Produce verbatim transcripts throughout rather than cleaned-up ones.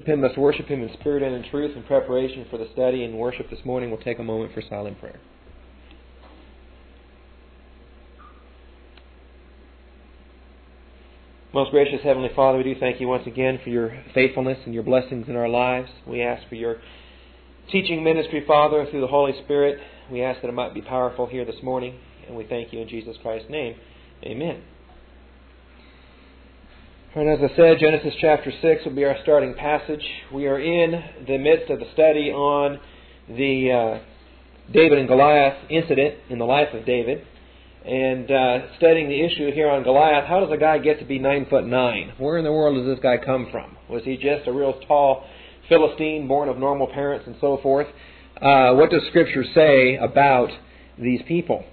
Him must worship Him in spirit and in truth. In preparation for the study and worship this morning, we'll take a moment for silent prayer. Most gracious Heavenly Father, we do thank You once again for Your faithfulness and Your blessings in our lives. We ask for Your teaching ministry, Father, through the Holy Spirit. We ask that it might be powerful here this morning, and we thank You in Jesus Christ's name. Amen. And as I said, Genesis chapter six will be our starting passage. We are in the midst of the study on the uh, David and Goliath incident in the life of David, and uh, studying the issue here on Goliath. How does a guy get to be nine foot nine? Where in the world does this guy come from? Was he just a real tall Philistine, born of normal parents, and so forth? Uh, what does Scripture say about these people?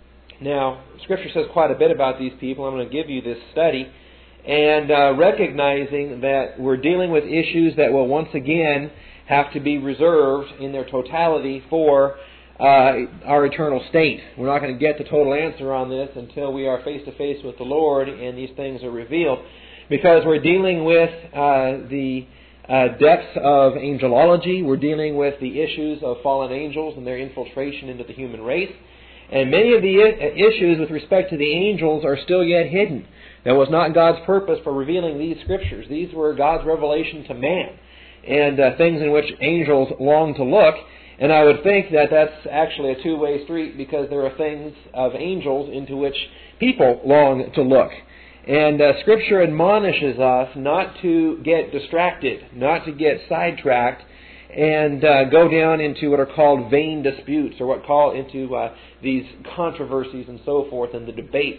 Now, Scripture says quite a bit about these people. I'm going to give you this study. And uh, recognizing that we're dealing with issues that will once again have to be reserved in their totality for uh, our eternal state. We're not going to get the total answer on this until we are face to face with the Lord and these things are revealed, because we're dealing with uh, the uh, depths of angelology. We're dealing with the issues of fallen angels and their infiltration into the human race. And many of the issues with respect to the angels are still yet hidden. That was not God's purpose for revealing these Scriptures. These were God's revelation to man, and uh, things in which angels long to look. And I would think that that's actually a two-way street, because there are things of angels into which people long to look. And uh, Scripture admonishes us not to get distracted, not to get sidetracked, and uh, go down into what are called vain disputes, or what call into uh, these controversies and so forth, and the debates.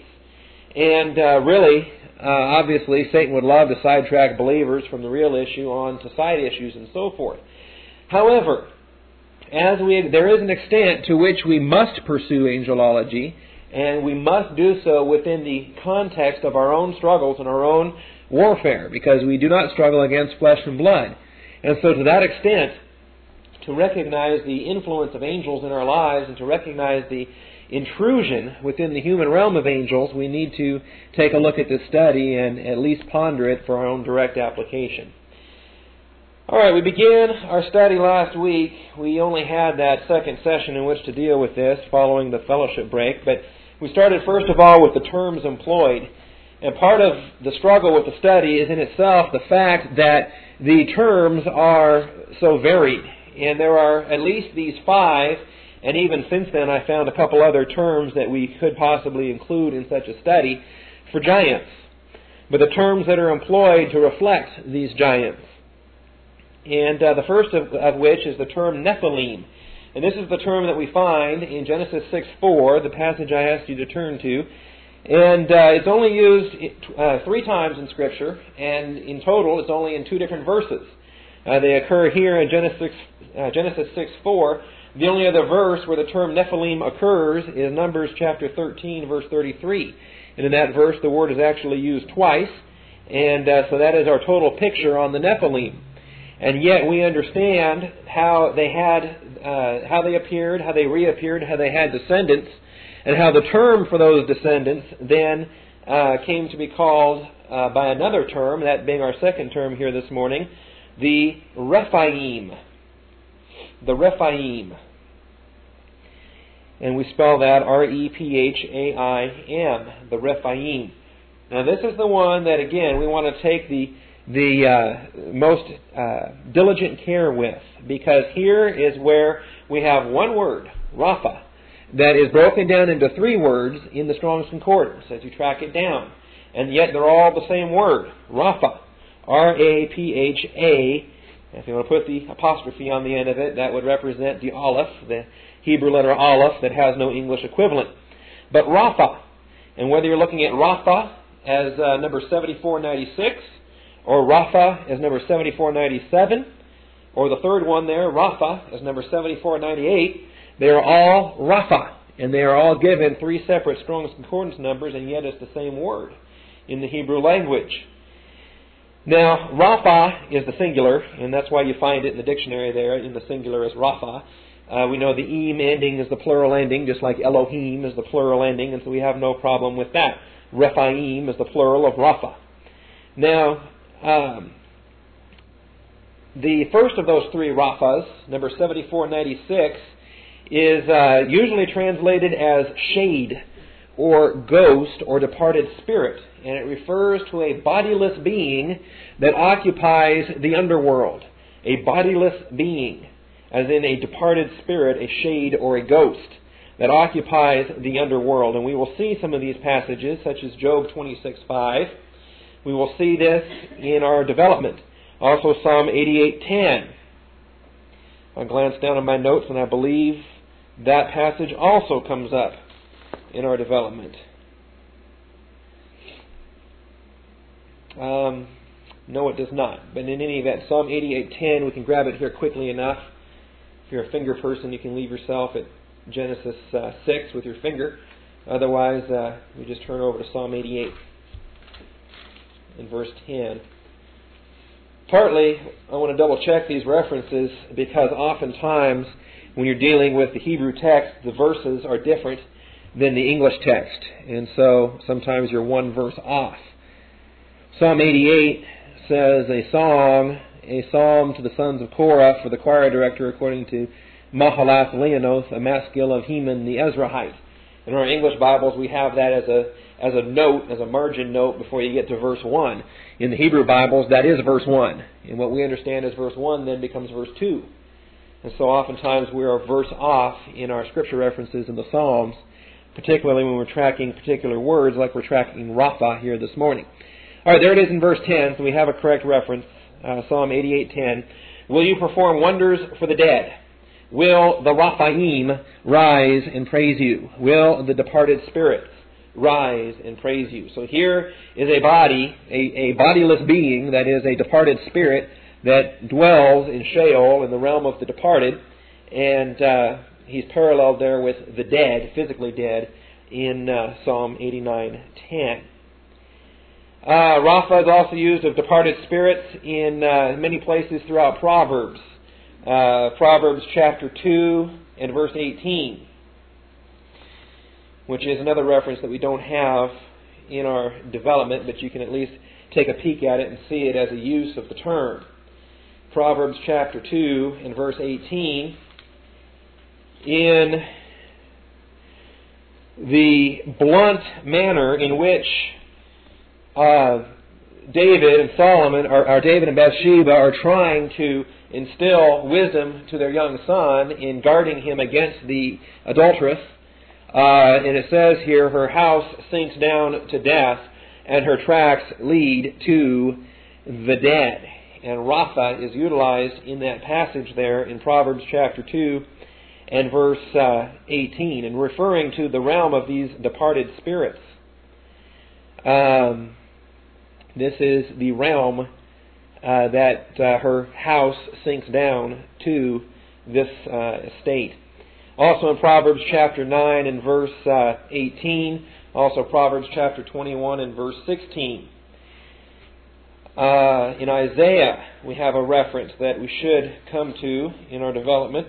And uh, really, uh, obviously, Satan would love to sidetrack believers from the real issue on to side issues and so forth. However, as we there is an extent to which we must pursue angelology, and we must do so within the context of our own struggles and our own warfare, because we do not struggle against flesh and blood. And so to that extent, to recognize the influence of angels in our lives and to recognize the intrusion within the human realm of angels, we need to take a look at this study and at least ponder it for our own direct application. All right, we began our study last week. We only had that second session in which to deal with this following the fellowship break, but we started first of all with the terms employed. And part of the struggle with the study is in itself the fact that the terms are so varied. And there are at least these five, and even since then I found a couple other terms that we could possibly include in such a study for giants. But the terms that are employed to reflect these giants. And uh, the first of, of which is the term Nephilim. And this is the term that we find in Genesis six four, the passage I asked you to turn to. And uh, it's only used uh, three times in Scripture, and in total it's only in two different verses. Uh, they occur here in Genesis, uh, Genesis six four. The only other verse where the term Nephilim occurs is Numbers chapter thirteen, verse thirty-three. And in that verse the word is actually used twice, and uh, so that is our total picture on the Nephilim. And yet we understand how they had, uh, how they appeared, how they reappeared, how they had descendants, and how the term for those descendants then uh, came to be called uh, by another term, that being our second term here this morning, the Rephaim. The Rephaim. And we spell that R E P H A I M, the Rephaim. Now this is the one that, again, we want to take the the uh, most uh, diligent care with, because here is where we have one word, Rapha, that is broken down into three words in the Strong's Concordance as you track it down. And yet they're all the same word, Rapha, R A P H A. If you want to put the apostrophe on the end of it, that would represent the Aleph, the Hebrew letter Aleph that has no English equivalent. But Rapha, and whether you're looking at Rapha as uh, number seventy-four ninety-six, or Rapha as number seventy-four ninety-seven, or the third one there, Rapha, as number seventy-four ninety-eight, they are all Rapha, and they are all given three separate Strong's Concordance numbers, and yet it's the same word in the Hebrew language. Now, Rapha is the singular, and that's why you find it in the dictionary there in the singular as Rapha. Uh, we know the eem ending is the plural ending, just like Elohim is the plural ending, and so we have no problem with that. Rephaim is the plural of Rapha. Now, um, the first of those three Raphas, number seventy-four ninety-six, is uh, usually translated as shade or ghost or departed spirit. And it refers to a bodiless being that occupies the underworld. A bodiless being, as in a departed spirit, a shade or a ghost that occupies the underworld. And we will see some of these passages, such as Job twenty-six five. We will see this in our development. Also Psalm eighty-eight ten. I glanced down at my notes and I believe that passage also comes up in our development. Um, no, it does not. But in any event, Psalm eighty-eight ten, we can grab it here quickly enough. If you're a finger person, you can leave yourself at Genesis uh, six with your finger. Otherwise, uh, we just turn over to Psalm eighty-eight in verse ten. Partly, I want to double check these references because oftentimes when you're dealing with the Hebrew text, the verses are different than the English text. And so sometimes you're one verse off. Psalm eighty-eight says, a song, a psalm to the sons of Korah for the choir director according to Mahalath Leonoth, a maskil of Heman the Ezrahite. In our English Bibles we have that as a as a note, as a margin note before you get to verse one. In the Hebrew Bibles that is verse one. And what we understand as verse one then becomes verse two. And so oftentimes we are a verse off in our scripture references in the Psalms, particularly when we're tracking particular words like we're tracking Rapha here this morning. All right, there it is in verse ten, so we have a correct reference. Uh, Psalm eighty-eight ten. Will you perform wonders for the dead? Will the Raphaim rise and praise you? Will the departed spirits rise and praise you? So here is a body, a, a bodiless being, that is a departed spirit that dwells in Sheol, in the realm of the departed, and uh, he's paralleled there with the dead, physically dead, in uh, Psalm eighty-nine ten. Uh, Rapha is also used of departed spirits in uh, many places throughout Proverbs. Uh, Proverbs chapter two and verse eighteen, which is another reference that we don't have in our development, but you can at least take a peek at it and see it as a use of the term. Proverbs chapter two and verse eighteen, in the blunt manner in which uh, David and Solomon, or, or David and Bathsheba, are trying to instill wisdom to their young son in guarding him against the adulteress. Uh, and it says here, her house sinks down to death, and her tracks lead to the dead. And Rapha is utilized in that passage there in Proverbs chapter two and verse uh, eighteen, and referring to the realm of these departed spirits. Um, this is the realm uh, that uh, her house sinks down to, this uh, estate. Also in Proverbs chapter nine and verse uh, eighteen, also Proverbs chapter twenty-one and verse sixteen. Uh, in Isaiah, we have a reference that we should come to in our development.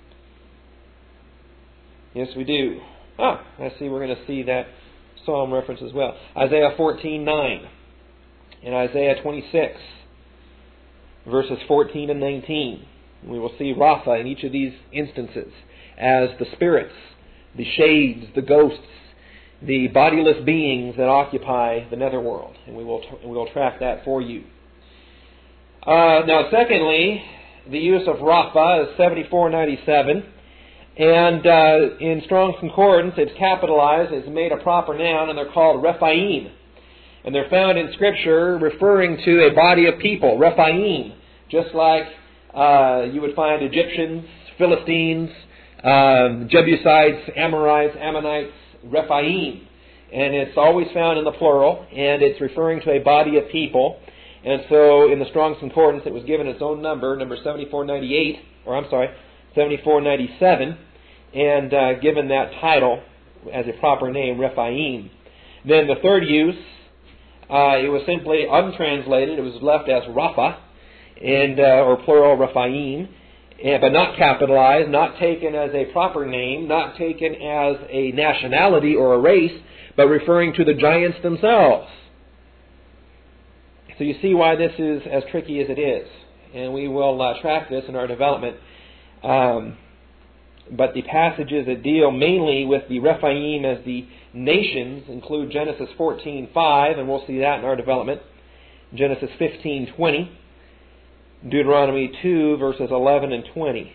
Yes, we do. Ah, I see we're going to see that psalm reference as well. Isaiah fourteen nine and Isaiah twenty-six, verses fourteen and nineteen. We will see Rapha in each of these instances as the spirits, the shades, the ghosts, the bodiless beings that occupy the netherworld. And we will we will track that for you. Uh, now, secondly, the use of Rapha is seventy-four ninety-seven. And uh, in Strong's Concordance, it's capitalized, it's made a proper noun, and they're called Rephaim. And they're found in Scripture referring to a body of people, Rephaim. Just like uh, you would find Egyptians, Philistines, um, Jebusites, Amorites, Ammonites, Rephaim. And it's always found in the plural, and it's referring to a body of people. And so in the Strong's Concordance, it was given its own number, number seventy-four ninety-eight, or I'm sorry, seventy-four ninety-seven, and uh, given that title as a proper name, Rephaim. Then the third use, uh, it was simply untranslated. It was left as Rapha, and uh, or plural Rephaim, and, but not capitalized, not taken as a proper name, not taken as a nationality or a race, but referring to the giants themselves. So you see why this is as tricky as it is. and we will uh, track this in our development. Um, but the passages that deal mainly with the Rephaim as the nations include Genesis fourteen five, and we'll see that in our development. Genesis fifteen twenty, Deuteronomy two verses eleven and twenty.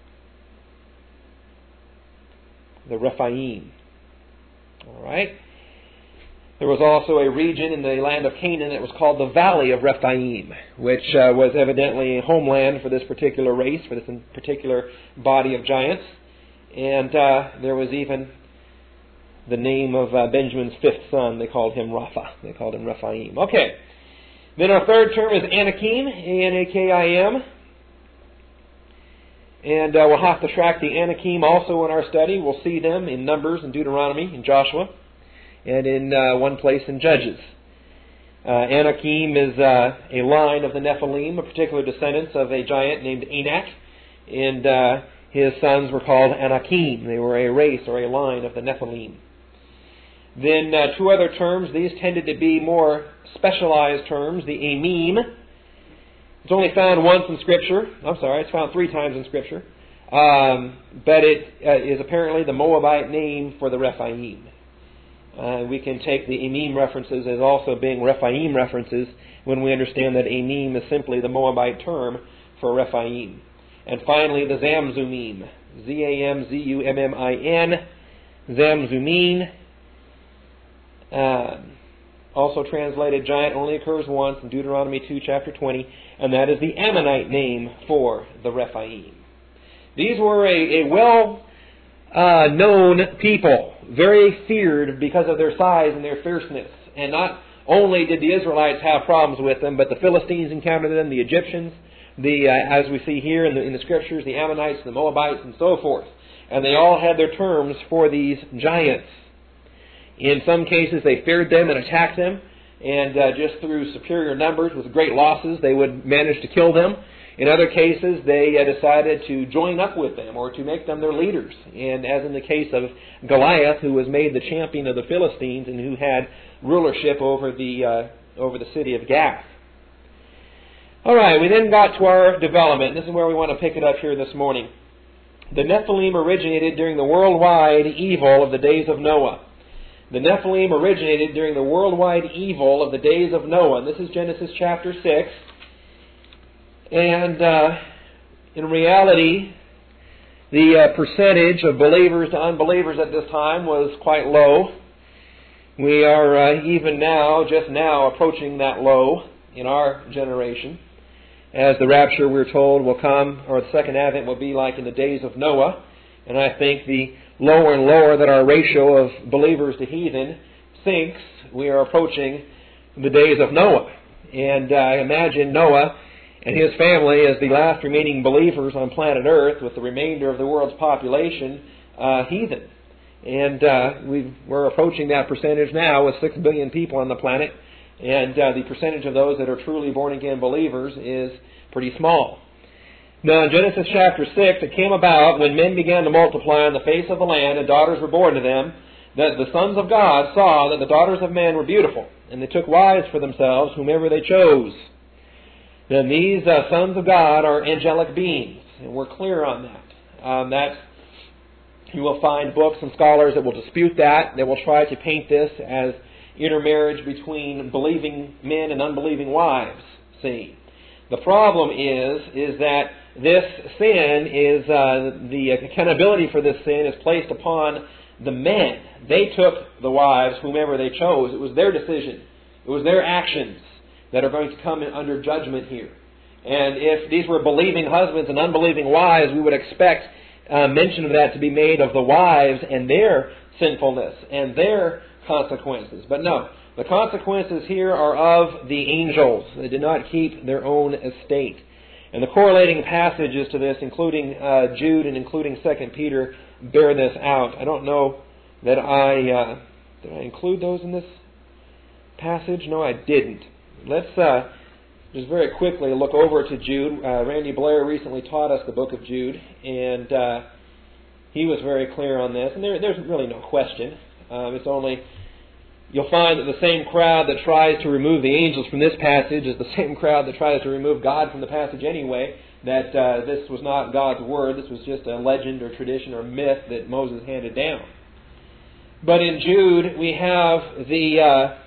The Rephaim. All right. There was also a region in the land of Canaan that was called the Valley of Rephaim, which uh, was evidently a homeland for this particular race, for this particular body of giants. And uh, there was even the name of uh, Benjamin's fifth son. They called him Rapha. They called him Rephaim. Okay. Then our third term is Anakim, A N A K I M. And uh, we'll have to track the Anakim also in our study. We'll see them in Numbers and Deuteronomy and Joshua, and in uh, one place in Judges. Uh, Anakim is uh, a line of the Nephilim, a particular descendants of a giant named Anak, and uh, his sons were called Anakim. They were a race or a line of the Nephilim. Then uh, two other terms. These tended to be more specialized terms. The Amim. It's only found once in Scripture. I'm sorry, it's found three times in Scripture. Um, but it uh, is apparently the Moabite name for the Rephaim. Uh, we can take the Amim references as also being Rephaim references when we understand that Amim is simply the Moabite term for Rephaim. And finally, the Zamzumim. Z A M Z U M M I N. Zamzumin. Uh, also translated giant, only occurs once in Deuteronomy two, chapter twenty, and that is the Ammonite name for the Rephaim. These were a, a well uh, known people, very feared because of their size and their fierceness. And not only did the Israelites have problems with them, but the Philistines encountered them, the Egyptians, the uh, as we see here in the, in the Scriptures, the Ammonites, the Moabites, and so forth. And they all had their terms for these giants. In some cases, they feared them and attacked them, and uh, just through superior numbers with great losses, they would manage to kill them. In other cases, they uh, decided to join up with them or to make them their leaders. And as in the case of Goliath, who was made the champion of the Philistines and who had rulership over the uh, over the city of Gath. All right, we then got to our development. This is where we want to pick it up here this morning. The Nephilim originated during the worldwide evil of the days of Noah. The Nephilim originated during the worldwide evil of the days of Noah. And this is Genesis chapter six. And uh, in reality, the uh, percentage of believers to unbelievers at this time was quite low. We are uh, even now, just now, approaching that low in our generation. As the rapture, we're told, will come, or the second advent will be like in the days of Noah. And I think the lower and lower that our ratio of believers to heathen sinks, we are approaching the days of Noah. And I uh, imagine Noah and his family as the last remaining believers on planet Earth, with the remainder of the world's population uh, heathen. And uh, we've, we're approaching that percentage now with six billion people on the planet. And uh, the percentage of those that are truly born-again believers is pretty small. Now, in Genesis chapter six, it came about when men began to multiply on the face of the land and daughters were born to them, that the sons of God saw that the daughters of men were beautiful, and they took wives for themselves, whomever they chose. Then these uh, sons of God are angelic beings, and we're clear on that. Um, that you will find books and scholars that will dispute that. They will try to paint this as intermarriage between believing men and unbelieving wives. See, the problem is is that this sin is uh, the accountability for this sin is placed upon the men. They took the wives, whomever they chose. It was their decision. It was their actions that are going to come in under judgment here. And if these were believing husbands and unbelieving wives, we would expect uh, mention of that to be made of the wives and their sinfulness and their consequences. But no, the consequences here are of the angels. They did not keep their own estate. And the correlating passages to this, including uh, Jude and including Second Peter, bear this out. I don't know that I uh, did I include those in this passage. No, I didn't. Let's uh, just very quickly look over to Jude. Uh, Randy Blair recently taught us the book of Jude, and uh, he was very clear on this. And there, there's really no question. Um, it's only you'll find that the same crowd that tries to remove the angels from this passage is the same crowd that tries to remove God from the passage anyway, that uh, this was not God's word, this was just a legend or tradition or myth that Moses handed down. But in Jude, we have the uh,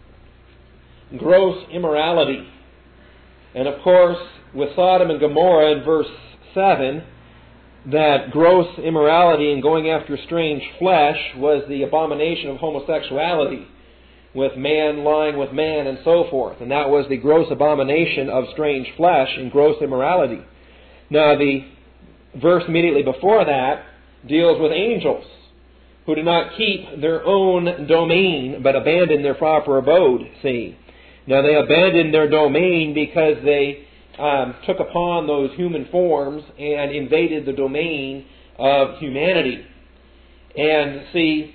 gross immorality. And of course, with Sodom and Gomorrah in verse seven, that gross immorality and going after strange flesh was the abomination of homosexuality, with man lying with man and so forth. And that was the gross abomination of strange flesh and gross immorality. Now the verse immediately before that deals with angels who do not keep their own domain but abandon their proper abode, see. Now they abandoned their domain because they um, took upon those human forms and invaded the domain of humanity. And see,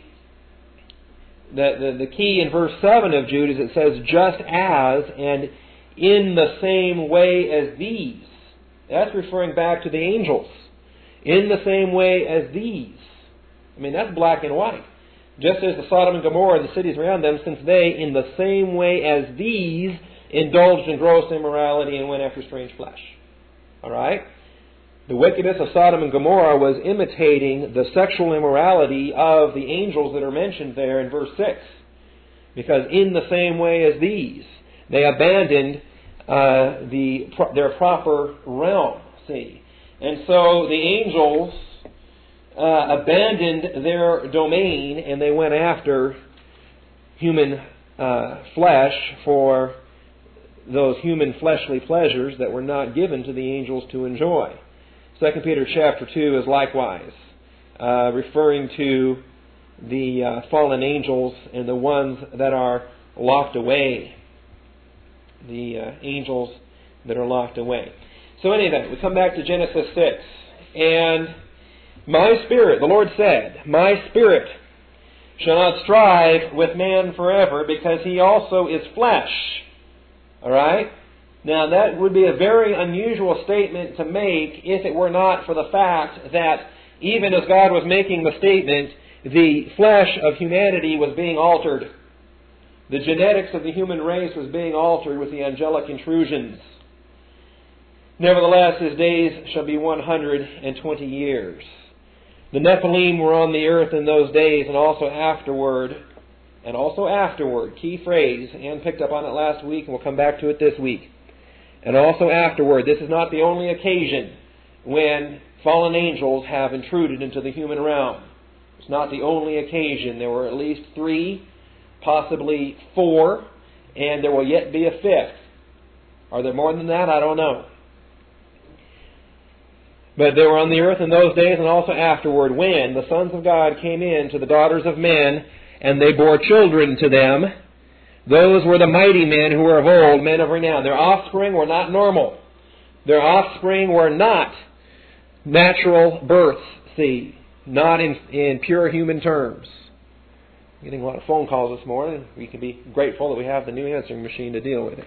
the, the, the key in verse seven of Jude is it says, just as and in the same way as these. That's referring back to the angels. In the same way as these. I mean, that's black and white. Just as the Sodom and Gomorrah and the cities around them, since they, in the same way as these, indulged in gross immorality and went after strange flesh. All right? The wickedness of Sodom and Gomorrah was imitating the sexual immorality of the angels that are mentioned there in verse six. Because in the same way as these, they abandoned uh, the their proper realm, see. And so the angels uh, abandoned their domain and they went after human uh, flesh for those human fleshly pleasures that were not given to the angels to enjoy. Second Peter chapter two is likewise uh, referring to the uh, fallen angels and the ones that are locked away. The uh, angels that are locked away. So anyway, we come back to Genesis six. And my spirit, the Lord said, my spirit shall not strive with man forever, because he also is flesh. All right? Now that would be a very unusual statement to make if it were not for the fact that even as God was making the statement, the flesh of humanity was being altered. The genetics of the human race was being altered with the angelic intrusions. Nevertheless, his days shall be one hundred twenty years. The Nephilim were on the earth in those days and also afterward. And also afterward, key phrase, Ann picked up on it last week and we'll come back to it this week. And also afterward, this is not the only occasion when fallen angels have intruded into the human realm. It's not the only occasion. There were at least three, possibly four, and there will yet be a fifth. Are there more than that? I don't know. But they were on the earth in those days and also afterward, when the sons of God came in to the daughters of men, and they bore children to them. Those were the mighty men who were of old, men of renown. Their offspring were not normal. Their offspring were not natural births, see, not in, in pure human terms. I'm getting a lot of phone calls this morning. We can be grateful that we have the new answering machine to deal with it.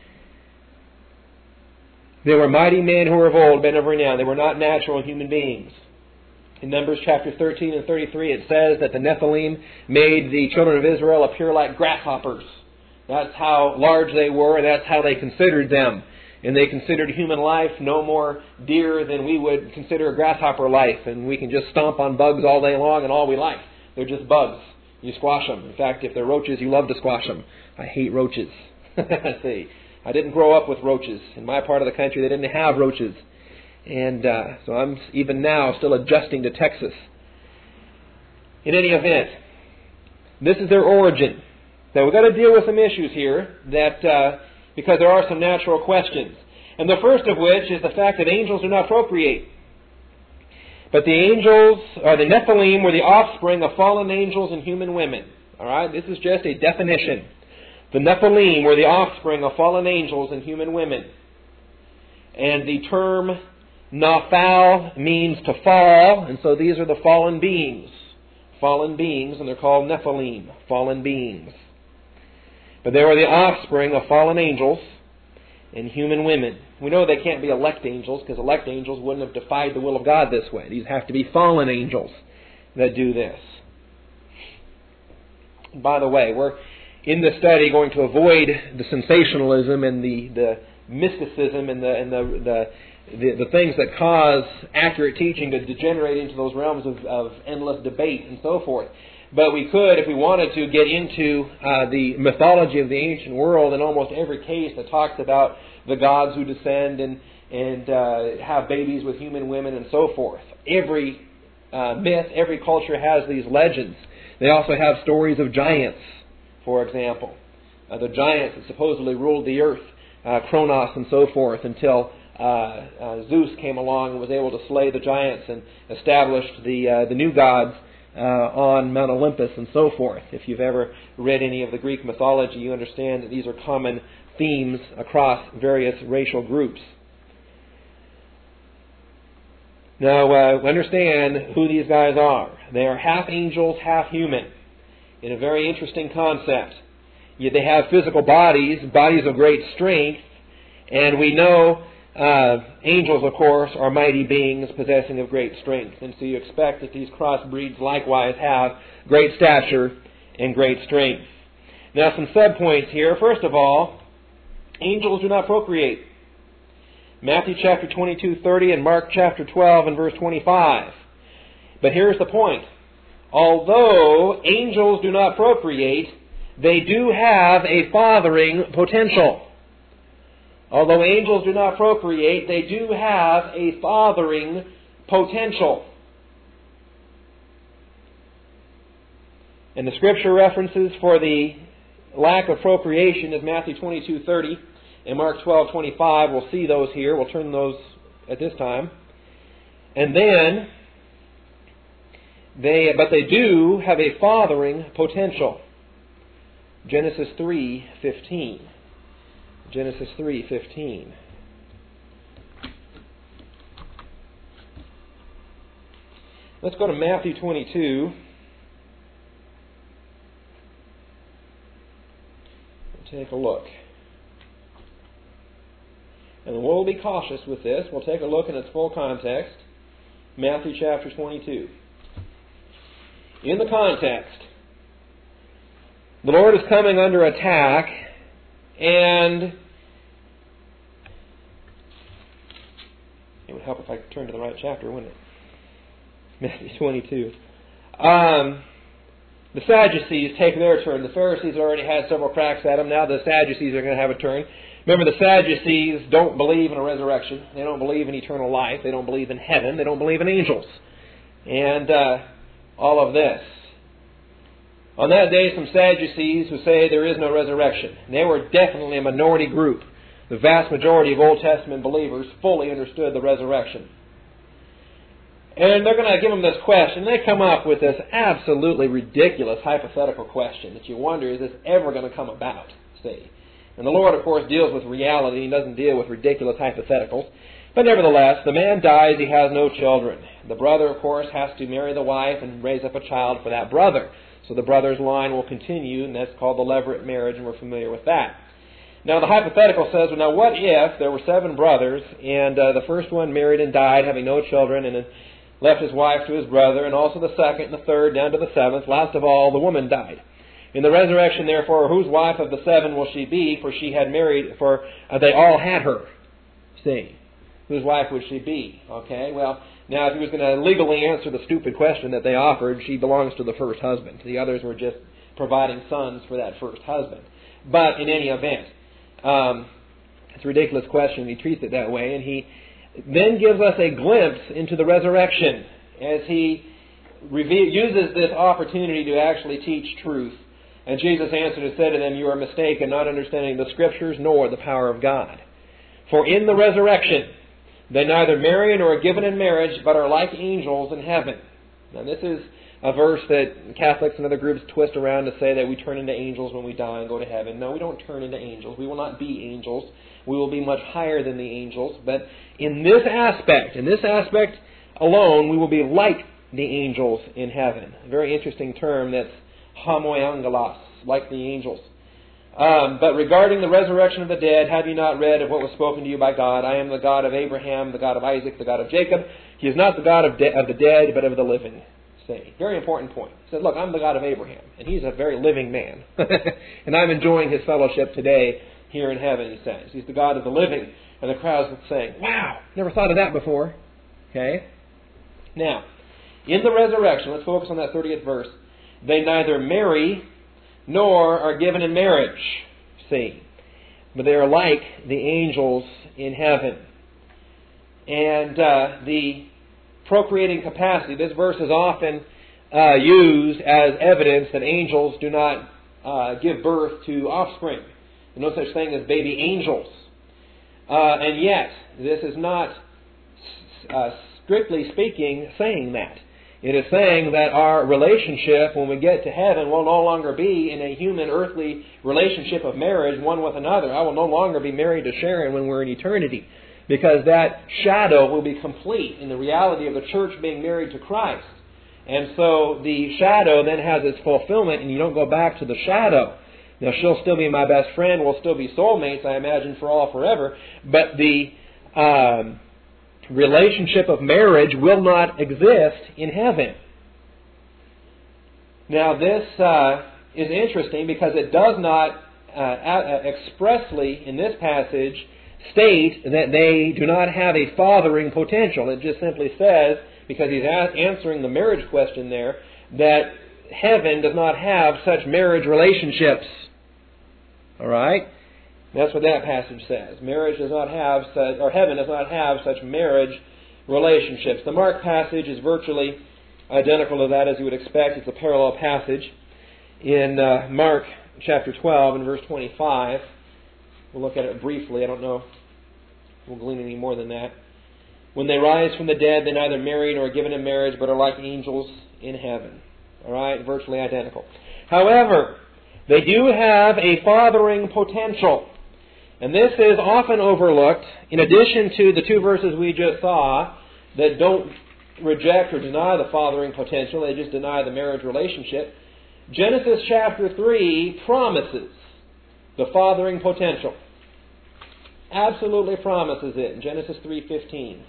They were mighty men who were of old, men of renown. They were not natural human beings. In Numbers chapter thirteen and thirty-three, it says that the Nephilim made the children of Israel appear like grasshoppers. That's how large they were, and that's how they considered them. And they considered human life no more dear than we would consider a grasshopper life. And we can just stomp on bugs all day long and all we like. They're just bugs. You squash them. In fact, if they're roaches, you love to squash them. I hate roaches. See, I didn't grow up with roaches. In my part of the country, they didn't have roaches. And uh, so I'm even now still adjusting to Texas. In any event, this is their origin. Now we've got to deal with some issues here that uh, because there are some natural questions. And the first of which is the fact that angels do not procreate. But the angels, or the Nephilim, were the offspring of fallen angels and human women. All right, this is just a definition. The Nephilim were the offspring of fallen angels and human women. And the term Naphal means to fall, and so these are the fallen beings. Fallen beings, and they're called Nephilim, fallen beings. But they were the offspring of fallen angels and human women. We know they can't be elect angels, because elect angels wouldn't have defied the will of God this way. These have to be fallen angels that do this. By the way, we're in this study going to avoid the sensationalism and the, the mysticism and the and the, the the the things that cause accurate teaching to degenerate into those realms of, of endless debate and so forth. But we could, if we wanted to, get into uh, the mythology of the ancient world in almost every case that talks about the gods who descend and and uh, have babies with human women and so forth. Every uh, myth, every culture has these legends. They also have stories of giants, for example. Uh, the giants that supposedly ruled the earth, uh, Kronos and so forth, until uh, uh, Zeus came along and was able to slay the giants and established the uh, the new gods uh, on Mount Olympus and so forth. If you've ever read any of the Greek mythology, you understand that these are common themes across various racial groups. Now, uh, understand who these guys are. They are half angels, half human, in a very interesting concept. Yet they have physical bodies, bodies of great strength, and we know uh, angels, of course, are mighty beings possessing of great strength. And so you expect that these crossbreeds likewise have great stature and great strength. Now, some subpoints here. First of all, angels do not procreate. Matthew chapter twenty-two, thirty, and Mark chapter twelve and verse twenty-five. But here's the point. Although angels do not procreate, they do have a fathering potential. Although angels do not procreate, they do have a fathering potential. And the scripture references for the lack of procreation is Matthew twenty-two, thirty. In Mark twelve, twenty-five, we'll see those here. We'll turn those at this time. And then, they, but they do have a fathering potential. Genesis three, fifteen. Genesis three, fifteen. Let's go to Matthew twenty-two. Take a look. And we'll be cautious with this. We'll take a look in its full context. Matthew chapter twenty-two. In the context, the Lord is coming under attack, and it would help if I could turn to the right chapter, wouldn't it? Matthew twenty-two. Um, the Sadducees take their turn. The Pharisees already had several cracks at them. Now the Sadducees are going to have a turn. Remember, the Sadducees don't believe in a resurrection. They don't believe in eternal life. They don't believe in heaven. They don't believe in angels. And uh, all of this. On that day, some Sadducees who say there is no resurrection. And they were definitely a minority group. The vast majority of Old Testament believers fully understood the resurrection. And they're going to give them this question. They come up with this absolutely ridiculous hypothetical question that you wonder, is this ever going to come about? See? And the Lord, of course, deals with reality. He doesn't deal with ridiculous hypotheticals. But nevertheless, the man dies. He has no children. The brother, of course, has to marry the wife and raise up a child for that brother. So the brother's line will continue, and that's called the levirate marriage, and we're familiar with that. Now, the hypothetical says, well, now what if there were seven brothers, and uh, the first one married and died, having no children, and left his wife to his brother, and also the second and the third down to the seventh. Last of all, the woman died. In the resurrection, therefore, whose wife of the seven will she be? For she had married, for uh, they all had her. See, whose wife would she be? Okay, well, now if he was going to legally answer the stupid question that they offered, she belongs to the first husband. The others were just providing sons for that first husband. But in any event, um, it's a ridiculous question. He treats it that way, and he then gives us a glimpse into the resurrection as he reveal, uses this opportunity to actually teach truth. And Jesus answered and said to them, you are mistaken, not understanding the Scriptures nor the power of God. For in the resurrection they neither marry nor are given in marriage, but are like angels in heaven. Now this is a verse that Catholics and other groups twist around to say that we turn into angels when we die and go to heaven. No, we don't turn into angels. We will not be angels. We will be much higher than the angels. But in this aspect, in this aspect alone, we will be like the angels in heaven. A very interesting term, that's homoiangelos, like the angels. Um, but regarding the resurrection of the dead, have you not read of what was spoken to you by God? I am the God of Abraham, the God of Isaac, the God of Jacob. He is not the God of, de- of the dead, but of the living. See, very important point. He said, look, I'm the God of Abraham, and he's a very living man. And I'm enjoying his fellowship today here in heaven, he says. He's the God of the living. And the crowds would say, wow, never thought of that before. Okay? Now, in the resurrection, let's focus on that thirtieth verse. They neither marry nor are given in marriage. See, but they are like the angels in heaven. And uh, the procreating capacity, this verse is often uh, used as evidence that angels do not uh, give birth to offspring. There's no such thing as baby angels. Uh, and yet, this is not, uh, strictly speaking, saying that. It is saying that our relationship, when we get to heaven, will no longer be in a human, earthly relationship of marriage, one with another. I will no longer be married to Sharon when we're in eternity, because that shadow will be complete in the reality of the church being married to Christ. And so the shadow then has its fulfillment, and you don't go back to the shadow. Now, she'll still be my best friend. We'll still be soulmates, I imagine, for all forever. But the um, relationship of marriage will not exist in heaven. Now, this uh, is interesting because it does not uh, expressly, in this passage, state that they do not have a fathering potential. It just simply says, because he's answering the marriage question there, that heaven does not have such marriage relationships. All right? That's what that passage says. Marriage does not have such, or heaven does not have such marriage relationships. The Mark passage is virtually identical to that, as you would expect. It's a parallel passage. In uh, Mark chapter twelve and verse twenty-five, we'll look at it briefly. I don't know if we'll glean any more than that. When they rise from the dead, they neither marry nor are given in marriage, but are like angels in heaven. All right? Virtually identical. However, they do have a fathering potential. And this is often overlooked, in addition to the two verses we just saw that don't reject or deny the fathering potential, they just deny the marriage relationship. Genesis chapter three promises the fathering potential. Absolutely promises it in Genesis three fifteen.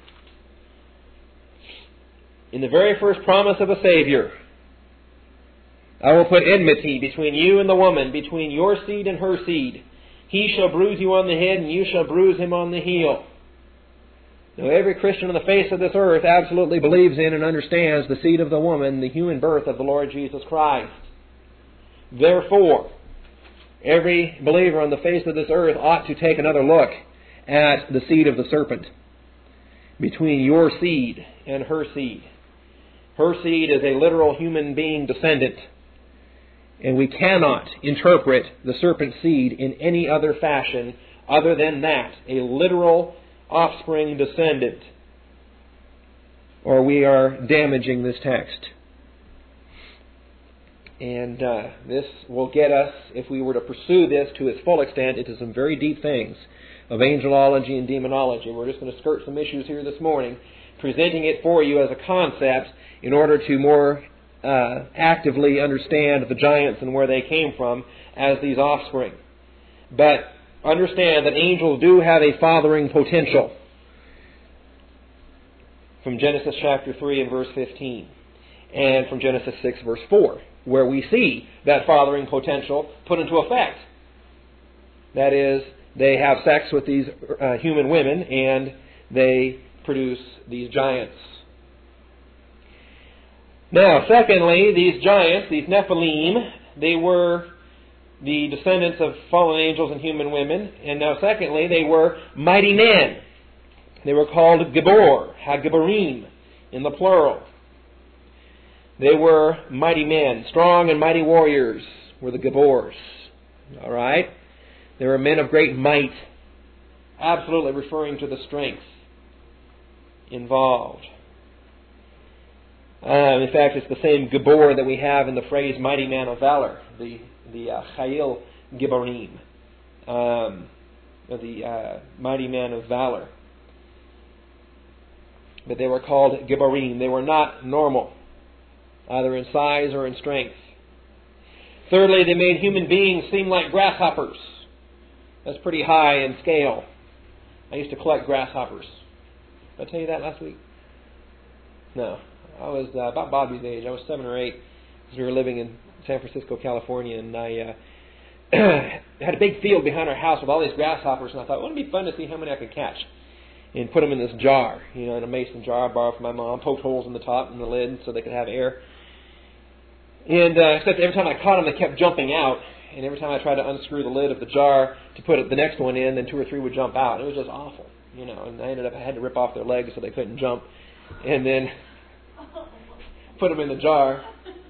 In the very first promise of a Savior, I will put enmity between you and the woman, between your seed and her seed. He shall bruise you on the head, and you shall bruise him on the heel. Now, every Christian on the face of this earth absolutely believes in and understands the seed of the woman, the human birth of the Lord Jesus Christ. Therefore, every believer on the face of this earth ought to take another look at the seed of the serpent, between your seed and her seed. Her seed is a literal human being descendant. And we cannot interpret the serpent's seed in any other fashion other than that, a literal offspring descendant, or we are damaging this text. And uh, this will get us, if we were to pursue this to its full extent, into some very deep things of angelology and demonology. We're just going to skirt some issues here this morning, presenting it for you as a concept in order to more Uh, actively understand the giants and where they came from as these offspring. But understand that angels do have a fathering potential from Genesis chapter three and verse fifteen, and from Genesis six verse four, where we see that fathering potential put into effect. That is, they have sex with these uh, human women and they produce these giants. Now, secondly, these giants, these Nephilim, they were the descendants of fallen angels and human women. And now, secondly, they were mighty men. They were called Gibor, Ha-Giborim, in the plural. They were mighty men. Strong and mighty warriors were the Gibors. All right? They were men of great might, absolutely referring to the strength involved. Uh, in fact, it's the same Gibor that we have in the phrase mighty man of valor, the the uh, Chayil Giborim, um, the uh, mighty man of valor. But they were called Giborim. They were not normal, either in size or in strength. Thirdly, they made human beings seem like grasshoppers. That's pretty high in scale. I used to collect grasshoppers. Did I tell you that last week? No. I was uh, about Bobby's age. I was seven or eight because we were living in San Francisco, California, and I uh, had a big field behind our house with all these grasshoppers, and I thought, wouldn't it be fun to see how many I could catch and put them in this jar, you know, in a mason jar I borrowed from my mom, poked holes in the top and the lid so they could have air. And uh, except every time I caught them, they kept jumping out, and every time I tried to unscrew the lid of the jar to put the next one in, then two or three would jump out. It was just awful, you know, and I ended up, I had to rip off their legs so they couldn't jump, and then put them in the jar.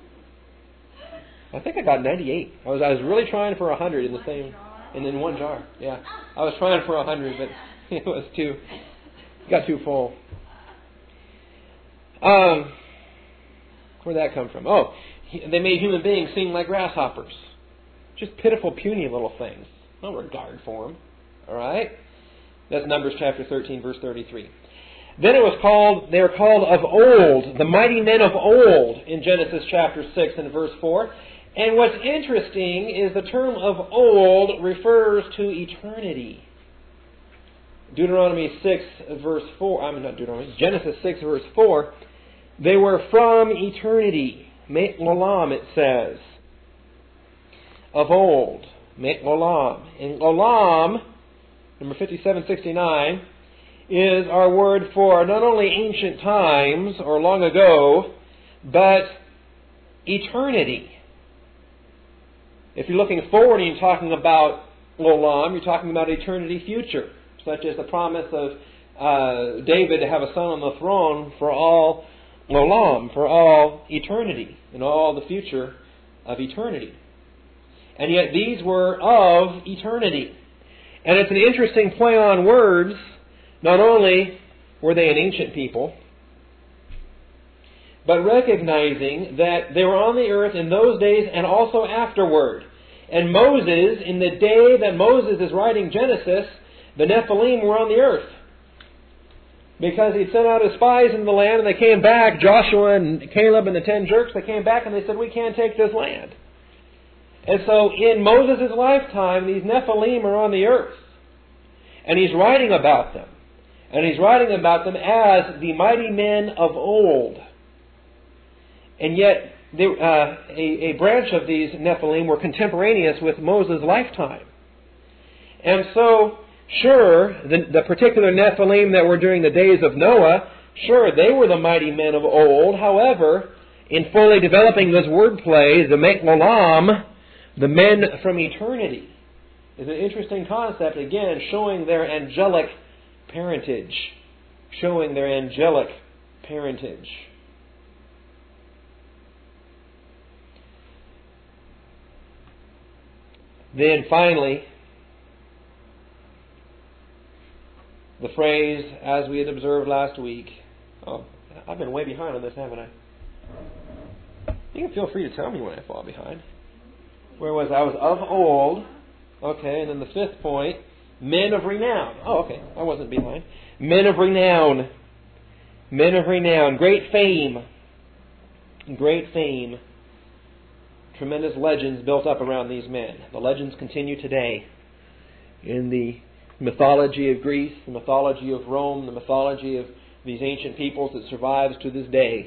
I think I got ninety-eight. I was I was really trying for one hundred in the same, and in one jar. Yeah, I was trying for one hundred, but it was too, got too full. Um, where'd that come from? Oh, they made human beings seem like grasshoppers, just pitiful, puny little things. No regard for them. All right, that's Numbers chapter thirteen, verse thirty-three. Then it was called, they were called of old, the mighty men of old, in Genesis chapter six and verse four. And what's interesting is the term of old refers to eternity. Deuteronomy six verse four, I'm not Deuteronomy, Genesis six verse four, they were from eternity. Met Olam, it says, of old. Met Olam. And Olam, number fifty-seven sixty-nine, is our word for not only ancient times or long ago, but eternity. If you're looking forward and you're talking about Olam, you're talking about eternity future, such as the promise of uh, David to have a son on the throne for all Olam, for all eternity, and all the future of eternity. And yet these were of eternity. And it's an interesting play on words. Not only were they an ancient people, but recognizing that they were on the earth in those days and also afterward. And Moses, in the day that Moses is writing Genesis, the Nephilim were on the earth. Because he sent out his spies into the land and they came back, Joshua and Caleb and the ten jerks, they came back and they said, we can't take this land. And so in Moses' lifetime, these Nephilim are on the earth. And he's writing about them. And he's writing about them as the mighty men of old. And yet, they, uh, a, a branch of these Nephilim were contemporaneous with Moses' lifetime. And so, sure, the, the particular Nephilim that were during the days of Noah, sure, they were the mighty men of old. However, in fully developing this wordplay, the Met Olam, the men from eternity, is an interesting concept, again, showing their angelic parentage. Showing their angelic parentage. Then finally, the phrase, as we had observed last week. Oh, I've been way behind on this, haven't I? You can feel free to tell me when I fall behind. Where was I? I was of old. Okay, and then the fifth point, men of renown. Oh, okay, I wasn't behind. Men of renown. Men of renown. Great fame. Great fame. Tremendous legends built up around these men. The legends continue today. In the mythology of Greece, the mythology of Rome, the mythology of these ancient peoples that survives to this day.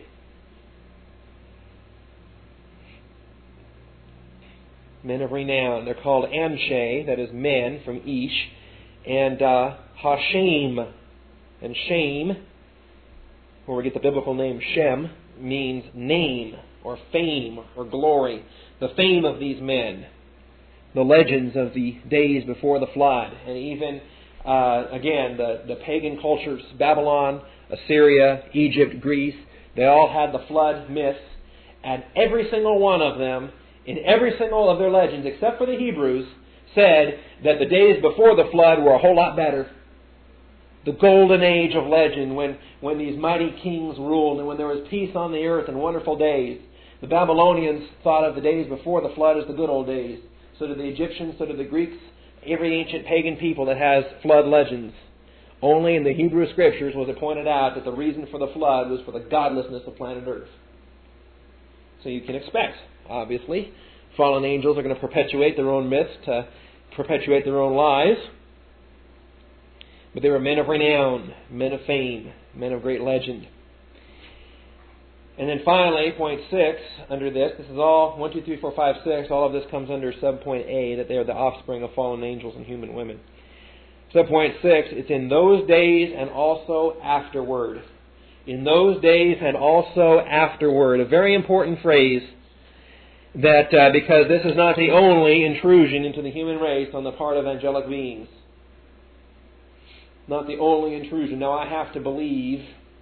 Men of renown. They're called Anshe, that is men, from Ish, and uh, Hashem. And Shem, where we get the biblical name Shem, means name, or fame, or glory. The fame of these men. The legends of the days before the flood. And even, uh, again, the, the pagan cultures, Babylon, Assyria, Egypt, Greece, they all had the flood myths. And every single one of them, in every single of their legends, except for the Hebrews, said that the days before the flood were a whole lot better. The golden age of legend, when, when these mighty kings ruled and when there was peace on the earth and wonderful days. The Babylonians thought of the days before the flood as the good old days. So did the Egyptians, so did the Greeks, every ancient pagan people that has flood legends. Only in the Hebrew Scriptures was it pointed out that the reason for the flood was for the godlessness of planet Earth. So you can expect, obviously, fallen angels are going to perpetuate their own myths, to perpetuate their own lies. But they were men of renown, men of fame, men of great legend. And then finally, point six, under this, this is all, one, two, three, four, five, six, all of this comes under subpoint A, that they are the offspring of fallen angels and human women. Subpoint six, it's in those days and also afterward. In those days and also afterward. A very important phrase that, uh, because this is not the only intrusion into the human race on the part of angelic beings. Not the only intrusion. Now I have to believe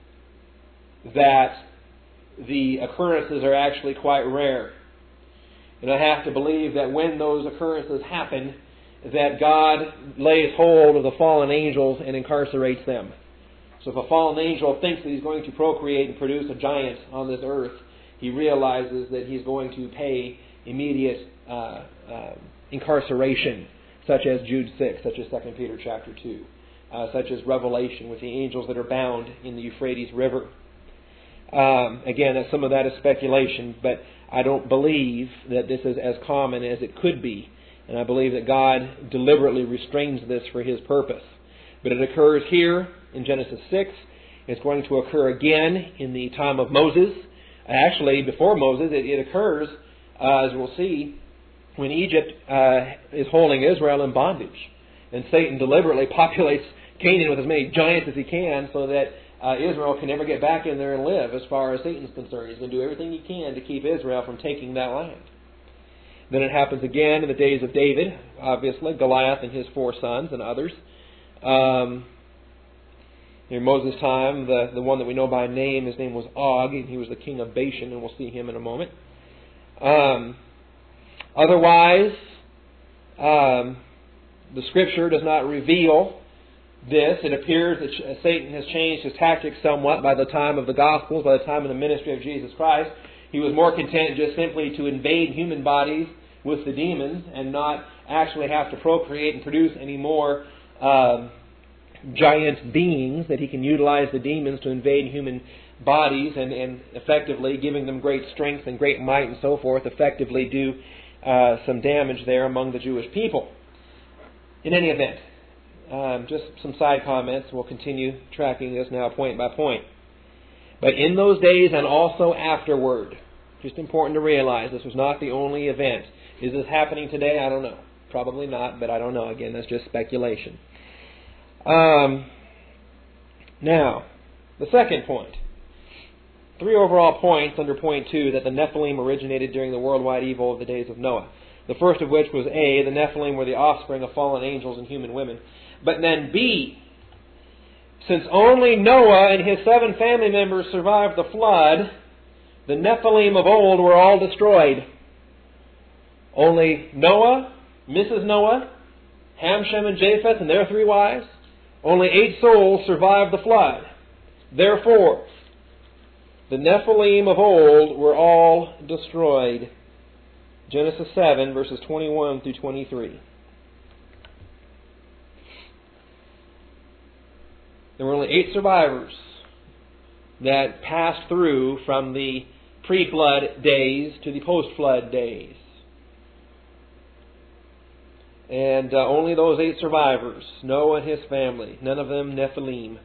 that the occurrences are actually quite rare. And I have to believe that when those occurrences happen, that God lays hold of the fallen angels and incarcerates them. So if a fallen angel thinks that he's going to procreate and produce a giant on this earth, he realizes that he's going to pay immediate uh, uh, incarceration, such as Jude six, such as Second Peter chapter two, uh, such as Revelation with the angels that are bound in the Euphrates River. Um, again, some of that is speculation, but I don't believe that this is as common as it could be. And I believe that God deliberately restrains this for His purpose. But it occurs here in Genesis six. It's going to occur again in the time of Moses. Actually, before Moses, it, it occurs, uh, as we'll see, when Egypt uh, is holding Israel in bondage. And Satan deliberately populates Canaan with as many giants as he can so that Uh, Israel can never get back in there and live as far as Satan's concerned. He's going to do everything he can to keep Israel from taking that land. Then it happens again in the days of David, obviously, Goliath and his four sons and others. Um, in Moses' time, the, the one that we know by name, his name was Og, and he was the king of Bashan, and we'll see him in a moment. Um, otherwise, um, the Scripture does not reveal this. It appears that Satan has changed his tactics somewhat by the time of the Gospels, by the time of the ministry of Jesus Christ. He was more content just simply to invade human bodies with the demons and not actually have to procreate and produce any more uh, giant beings, that he can utilize the demons to invade human bodies and, and effectively, giving them great strength and great might and so forth, effectively do uh, some damage there among the Jewish people. In any event, Um, just some side comments. We'll continue tracking this now point by point. But in those days and also afterward, just important to realize this was not the only event. Is this happening today? I don't know. Probably not, but I don't know. Again, that's just speculation. Um, now, the second point. Three overall points under point two, that the Nephilim originated during the worldwide evil of the days of Noah. The first of which was A, the Nephilim were the offspring of fallen angels and human women. But then B, since only Noah and his seven family members survived the flood, the Nephilim of old were all destroyed. Only Noah, Missus Noah, Ham, Shem, and Japheth and their three wives, only eight souls survived the flood. Therefore, the Nephilim of old were all destroyed. Genesis seven, verses twenty-one through twenty-three. There were only eight survivors that passed through from the pre-flood days to the post-flood days. And uh, only those eight survivors, Noah and his family, none of them Nephilim.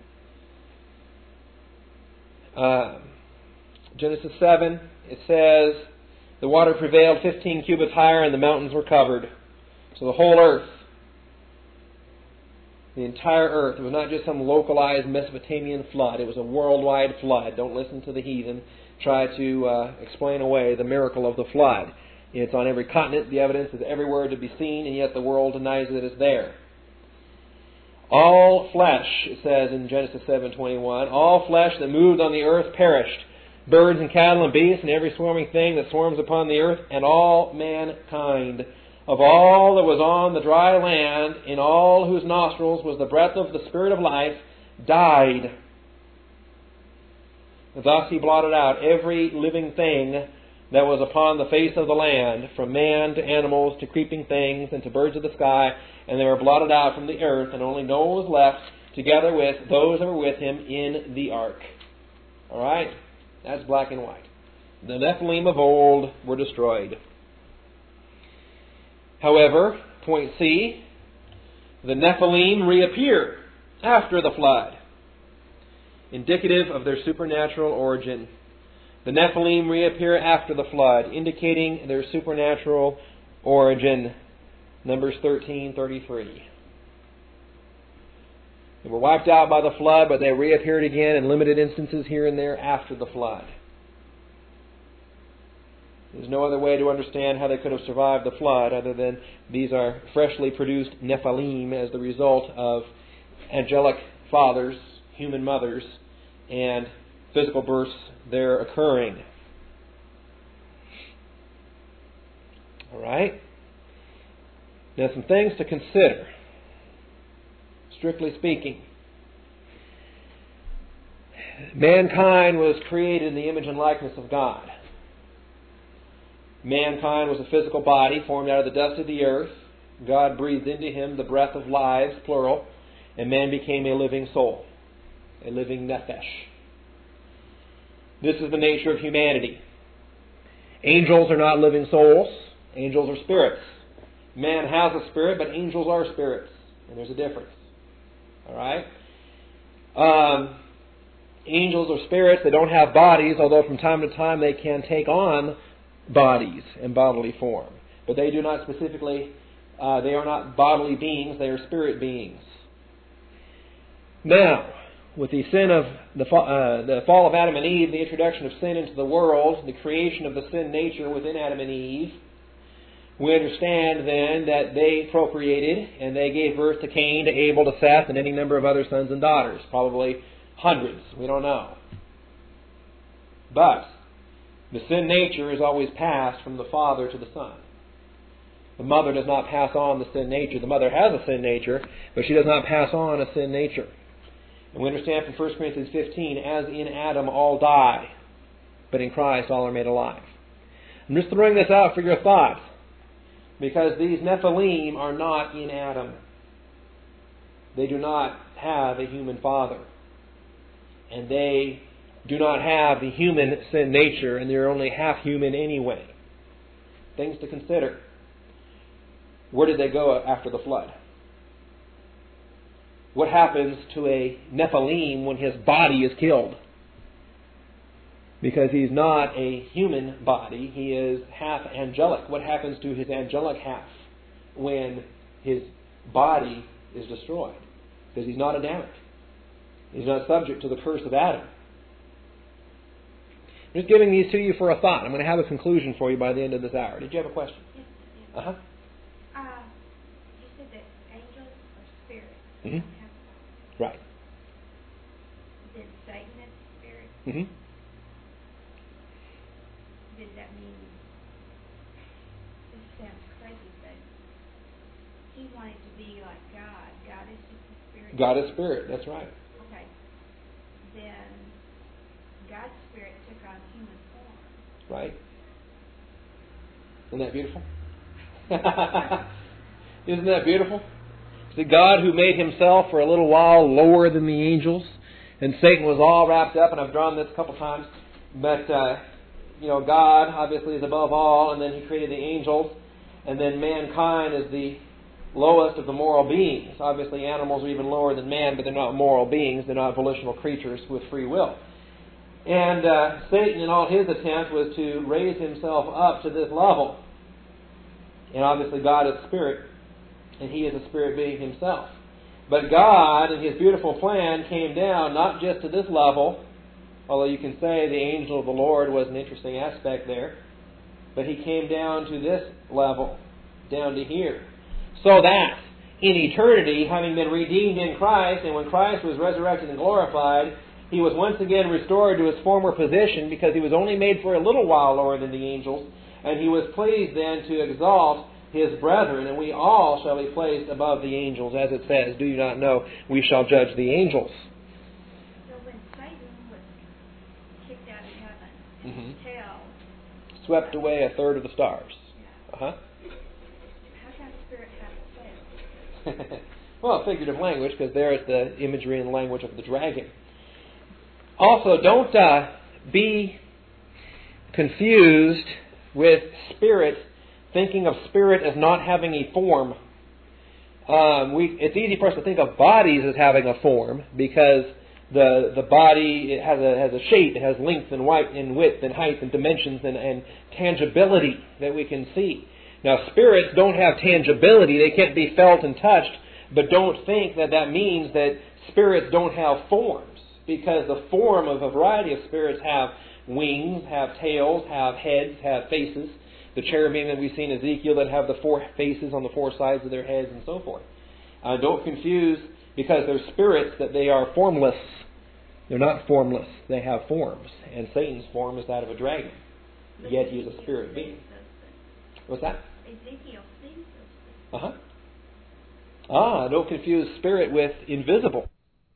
Uh, Genesis seven, it says, the water prevailed fifteen cubits higher and the mountains were covered. So the whole earth, the entire earth, it was not just some localized Mesopotamian flood. It was a worldwide flood. Don't listen to the heathen try to uh, explain away the miracle of the flood. It's on every continent. The evidence is everywhere to be seen, and yet the world denies that it's there. All flesh, it says in Genesis seven twenty-one, all flesh that moved on the earth perished. Birds and cattle and beasts and every swarming thing that swarms upon the earth, and all mankind. Of all that was on the dry land, in all whose nostrils was the breath of the Spirit of life, died. Thus he blotted out every living thing that was upon the face of the land, from man to animals to creeping things and to birds of the sky, and they were blotted out from the earth, and only Noah was left, together with those that were with him in the ark. All right? That's black and white. The Nephilim of old were destroyed. However, point C, the Nephilim reappear after the flood, indicative of their supernatural origin. The Nephilim reappear after the flood, indicating their supernatural origin. Numbers thirteen thirty-three. They were wiped out by the flood, but they reappeared again in limited instances here and there after the flood. There's no other way to understand how they could have survived the flood other than these are freshly produced Nephilim as the result of angelic fathers, human mothers, and physical births there occurring. All right? Now, some things to consider. Strictly speaking, mankind was created in the image and likeness of God. Mankind was a physical body formed out of the dust of the earth. God breathed into him the breath of lives, plural, and man became a living soul, a living nephesh. This is the nature of humanity. Angels are not living souls. Angels are spirits. Man has a spirit, but angels are spirits. And there's a difference. All right? Um, angels are spirits. They don't have bodies, although from time to time they can take on bodies in bodily form. But they do not specifically, uh, they are not bodily beings. They are spirit beings. Now, with the sin of the fall, uh, the fall of Adam and Eve, the introduction of sin into the world, the creation of the sin nature within Adam and Eve, we understand then that they procreated and they gave birth to Cain, to Abel, to Seth, and any number of other sons and daughters. Probably hundreds. We don't know. But the sin nature is always passed from the father to the son. The mother does not pass on the sin nature. The mother has a sin nature, but she does not pass on a sin nature. And we understand from First Corinthians fifteen, as in Adam all die, but in Christ all are made alive. I'm just throwing this out for your thought, because these Nephilim are not in Adam. They do not have a human father. And they do not have the human sin nature, and they're only half human anyway. Things to consider. Where did they go after the flood? What happens to a Nephilim when his body is killed? Because he's not a human body, he is half angelic. What happens to his angelic half when his body is destroyed? Because he's not Adamic. He's not subject to the curse of Adam. I'm just giving these to you for a thought. I'm going to have a conclusion for you by the end of this hour. Did you have a question? Yes, yes. Uh-huh. Uh, you said that angels are spirits. Mm-hmm. Right. Did Satan have a spirit? Mm-hmm. Did that mean, this sounds crazy, but he wanted to be like God. God is just a spirit. God is spirit, that's right. Okay. Then God's spirit took on human form. Right. Isn't that beautiful? Isn't that beautiful? The God who made himself for a little while lower than the angels, and Satan was all wrapped up, and I've drawn this a couple times, but uh, you know, God obviously is above all, and then he created the angels, and then mankind is the lowest of the moral beings. Obviously animals are even lower than man, but they're not moral beings, they're not volitional creatures with free will. And uh, Satan, in all his attempt, was to raise himself up to this level. And obviously God is spirit, and he is a spirit being himself. But God, in his beautiful plan, came down not just to this level, although you can say the angel of the Lord was an interesting aspect there, but he came down to this level, down to here, so that in eternity, having been redeemed in Christ, and when Christ was resurrected and glorified, he was once again restored to his former position, because he was only made for a little while lower than the angels, and he was pleased then to exalt his brethren, and we all shall be placed above the angels, as it says, do you not know we shall judge the angels? So when Satan was kicked out of heaven, and Mm-hmm. his tail Swept away a third of the stars. Yeah. Uh-huh. How can a spirit have a tail? Well, figurative language, because there is the imagery and language of the dragon. Also, don't uh, be confused with spirit, thinking of spirit as not having a form. Um, we, it's easy for us to think of bodies as having a form, because the the body, it has a has a shape, it has length and width and width and height and dimensions and, and tangibility that we can see. Now, spirits don't have tangibility; they can't be felt and touched. But don't think that that means that spirits don't have forms, because the form of a variety of spirits have wings, have tails, have heads, have faces. The cherubim that we see in Ezekiel that have the four faces on the four sides of their heads and so forth. Uh, don't confuse, because they're spirits, that they are formless. They're not formless. They have forms. And Satan's form is that of a dragon. Yet he is a spirit being. What's that? Ezekiel sees those. Uh-huh. Ah, don't confuse spirit with invisible.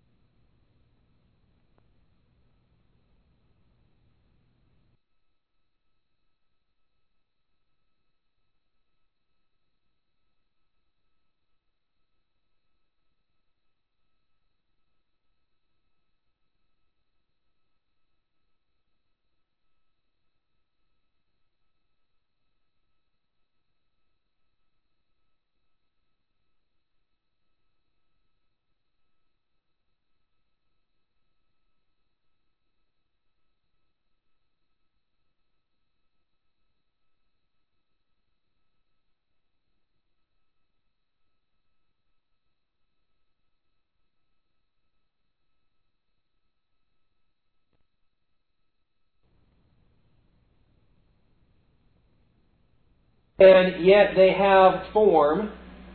And yet they have form,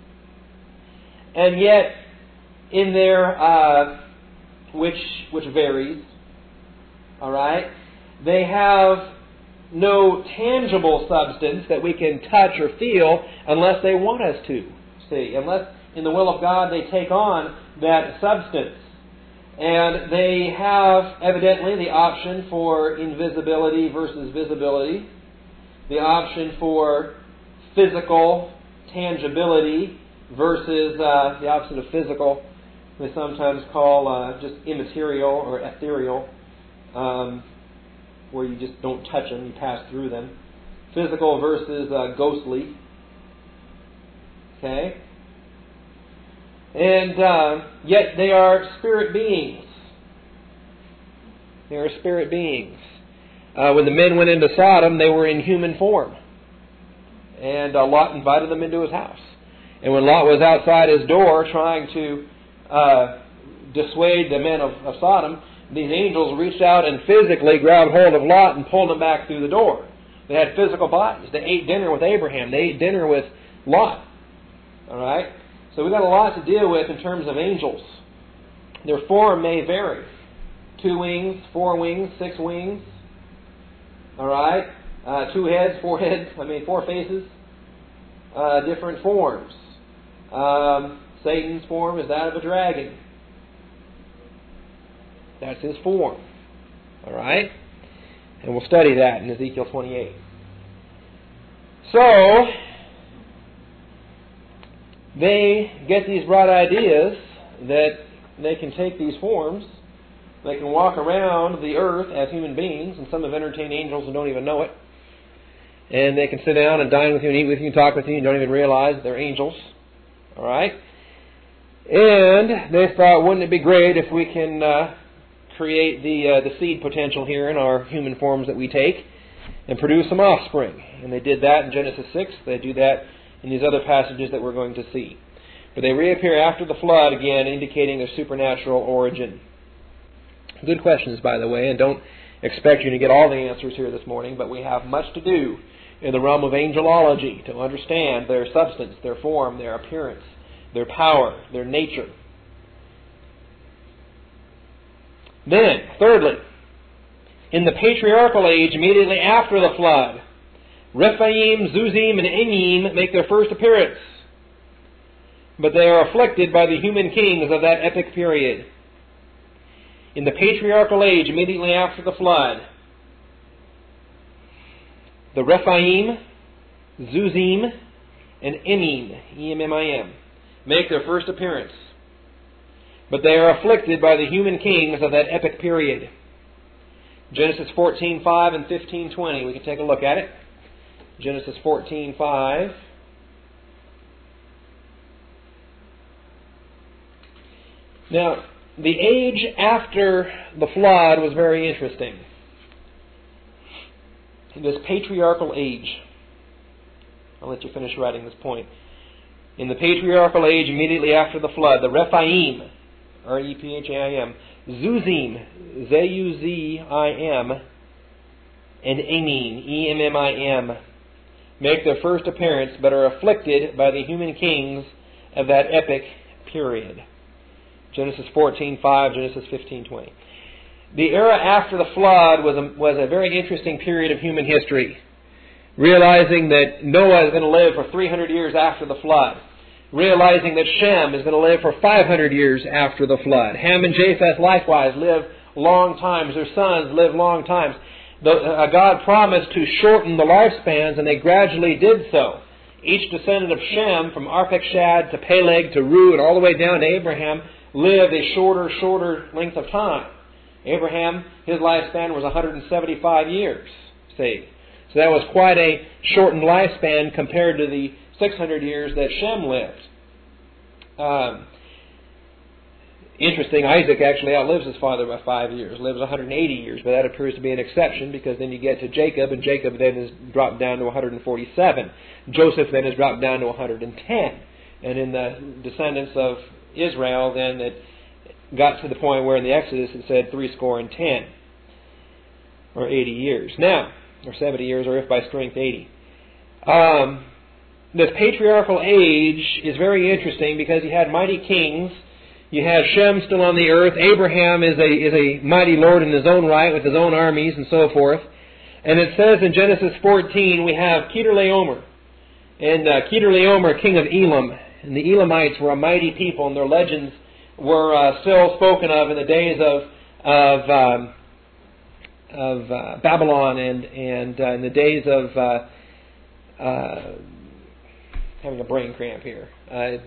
and yet in their, uh, which which varies, all right, they have no tangible substance that we can touch or feel unless they want us to, see, unless in the will of God they take on that substance. And they have, evidently, the option for invisibility versus visibility, the option for physical tangibility versus uh, the opposite of physical, we sometimes call uh, just immaterial or ethereal, um, where you just don't touch them, you pass through them. Physical versus uh, ghostly. Okay? And uh, yet they are spirit beings. They are spirit beings. Uh, when the men went into Sodom, they were in human form. And uh, Lot invited them into his house. And when Lot was outside his door trying to uh, dissuade the men of, of Sodom, these angels reached out and physically grabbed hold of Lot and pulled him back through the door. They had physical bodies. They ate dinner with Abraham. They ate dinner with Lot. All right? So we've got a lot to deal with in terms of angels. Their form may vary. Two wings, four wings, six wings. All right? Uh, two heads, four heads, I mean four faces, uh, different forms. Um, Satan's form is that of a dragon. That's his form. All right? And we'll study that in Ezekiel twenty-eight. So, they get these bright ideas that they can take these forms, they can walk around the earth as human beings, and some have entertained angels and don't even know it. And they can sit down and dine with you and eat with you and talk with you and don't even realize they're angels. All right? And they thought, wouldn't it be great if we can uh, create the uh, the seed potential here in our human forms that we take and produce some offspring. And they did that in Genesis six. They do that in these other passages that we're going to see. But they reappear after the flood again, indicating their supernatural origin. Good questions, by the way, and don't expect you to get all the answers here this morning, but we have much to do in the realm of angelology to understand their substance, their form, their appearance, their power, their nature. Then, thirdly, in the patriarchal age immediately after the flood, Rephaim, Zuzim, and Emim make their first appearance. But they are afflicted by the human kings of that epic period. In the patriarchal age immediately after the flood, the Rephaim, Zuzim, and Emim, E M M I M, make their first appearance. But they are afflicted by the human kings of that epic period. Genesis fourteen five and fifteen twenty. We can take a look at it. Genesis fourteen five. Now, the age after the flood was very interesting. This patriarchal age. I'll let you finish writing this point. In the patriarchal age immediately after the flood, the Rephaim, R E P H A I M, Zuzim, Z U Z I M, and Emim, E M M I M, make their first appearance, but are afflicted by the human kings of that epic period. Genesis fourteen five, Genesis fifteen twenty. The era after the flood was a, was a very interesting period of human history. Realizing that Noah is going to live for three hundred years after the flood. Realizing that Shem is going to live for five hundred years after the flood. Ham and Japheth likewise live long times. Their sons live long times. The, uh, God promised to shorten the lifespans, and they gradually did so. Each descendant of Shem, from Arpachshad to Peleg to Ru and all the way down to Abraham, lived a shorter, shorter length of time. Abraham, his lifespan was one hundred seventy-five years, see. So that was quite a shortened lifespan compared to the six hundred years that Shem lived. Um, interesting, Isaac actually outlives his father by five years, lives one hundred eighty years, but that appears to be an exception because then you get to Jacob, and Jacob then is dropped down to one hundred forty-seven. Joseph then is dropped down to one hundred ten. And in the descendants of Israel, then it got to the point where in the Exodus it said three score and ten, or eighty years. Now, or seventy years, or if by strength eighty. Um, this patriarchal age is very interesting because you had mighty kings. You had Shem still on the earth. Abraham is a is a mighty lord in his own right with his own armies and so forth. And it says in Genesis fourteen we have Kedorlaomer. And uh, Kedorlaomer, king of Elam. And the Elamites were a mighty people, and their legends were uh, still spoken of in the days of of um, of uh, Babylon and and uh, in the days of uh, uh, having a brain cramp here. Uh,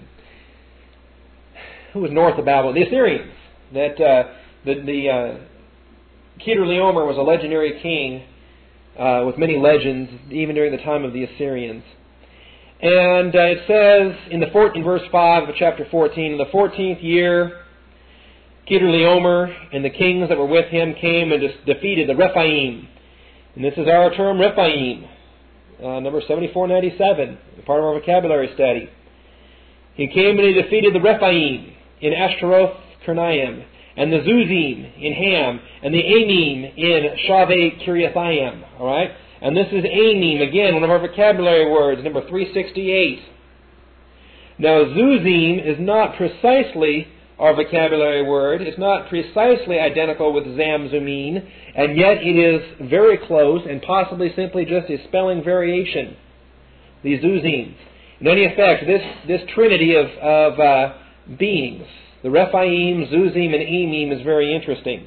who was north of Babylon? The Assyrians. That uh, the the uh, Kedorlaomer was a legendary king uh, with many legends, even during the time of the Assyrians. And uh, it says in the fourteenth verse five of chapter fourteen, in the fourteenth year, Kedorlaomer and the kings that were with him came and defeated the Rephaim. And this is our term, Rephaim, uh, number seventy-four ninety-seven, part of our vocabulary study. He came and he defeated the Rephaim in Ashtaroth Karnaim, and the Zuzim in Ham, and the Emim in Shaveh Kiriathaim. All right? And this is Emim, again, one of our vocabulary words, number three sixty-eight. Now, Zuzim is not precisely our vocabulary word. It's not precisely identical with Zamzummim, and yet it is very close and possibly simply just a spelling variation. The Zuzim. In any effect, this, this trinity of, of uh, beings, the Rephaim, Zuzim, and Emim, is very interesting.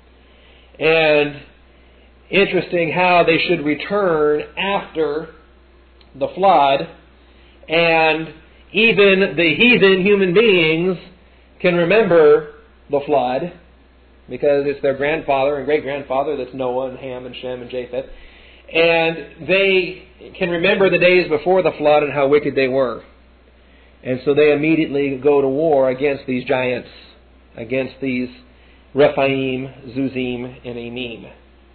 And interesting how they should return after the flood, and even the heathen human beings can remember the flood because it's their grandfather and great-grandfather, that's Noah and Ham and Shem and Japheth, and they can remember the days before the flood and how wicked they were. And so they immediately go to war against these giants, against these Rephaim, Zuzim, and Emim.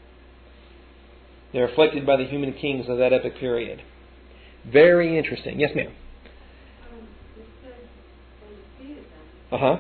They're afflicted by the human kings of that epic period. Very interesting. Yes, ma'am? Um, it says they defeated them. Uh-huh.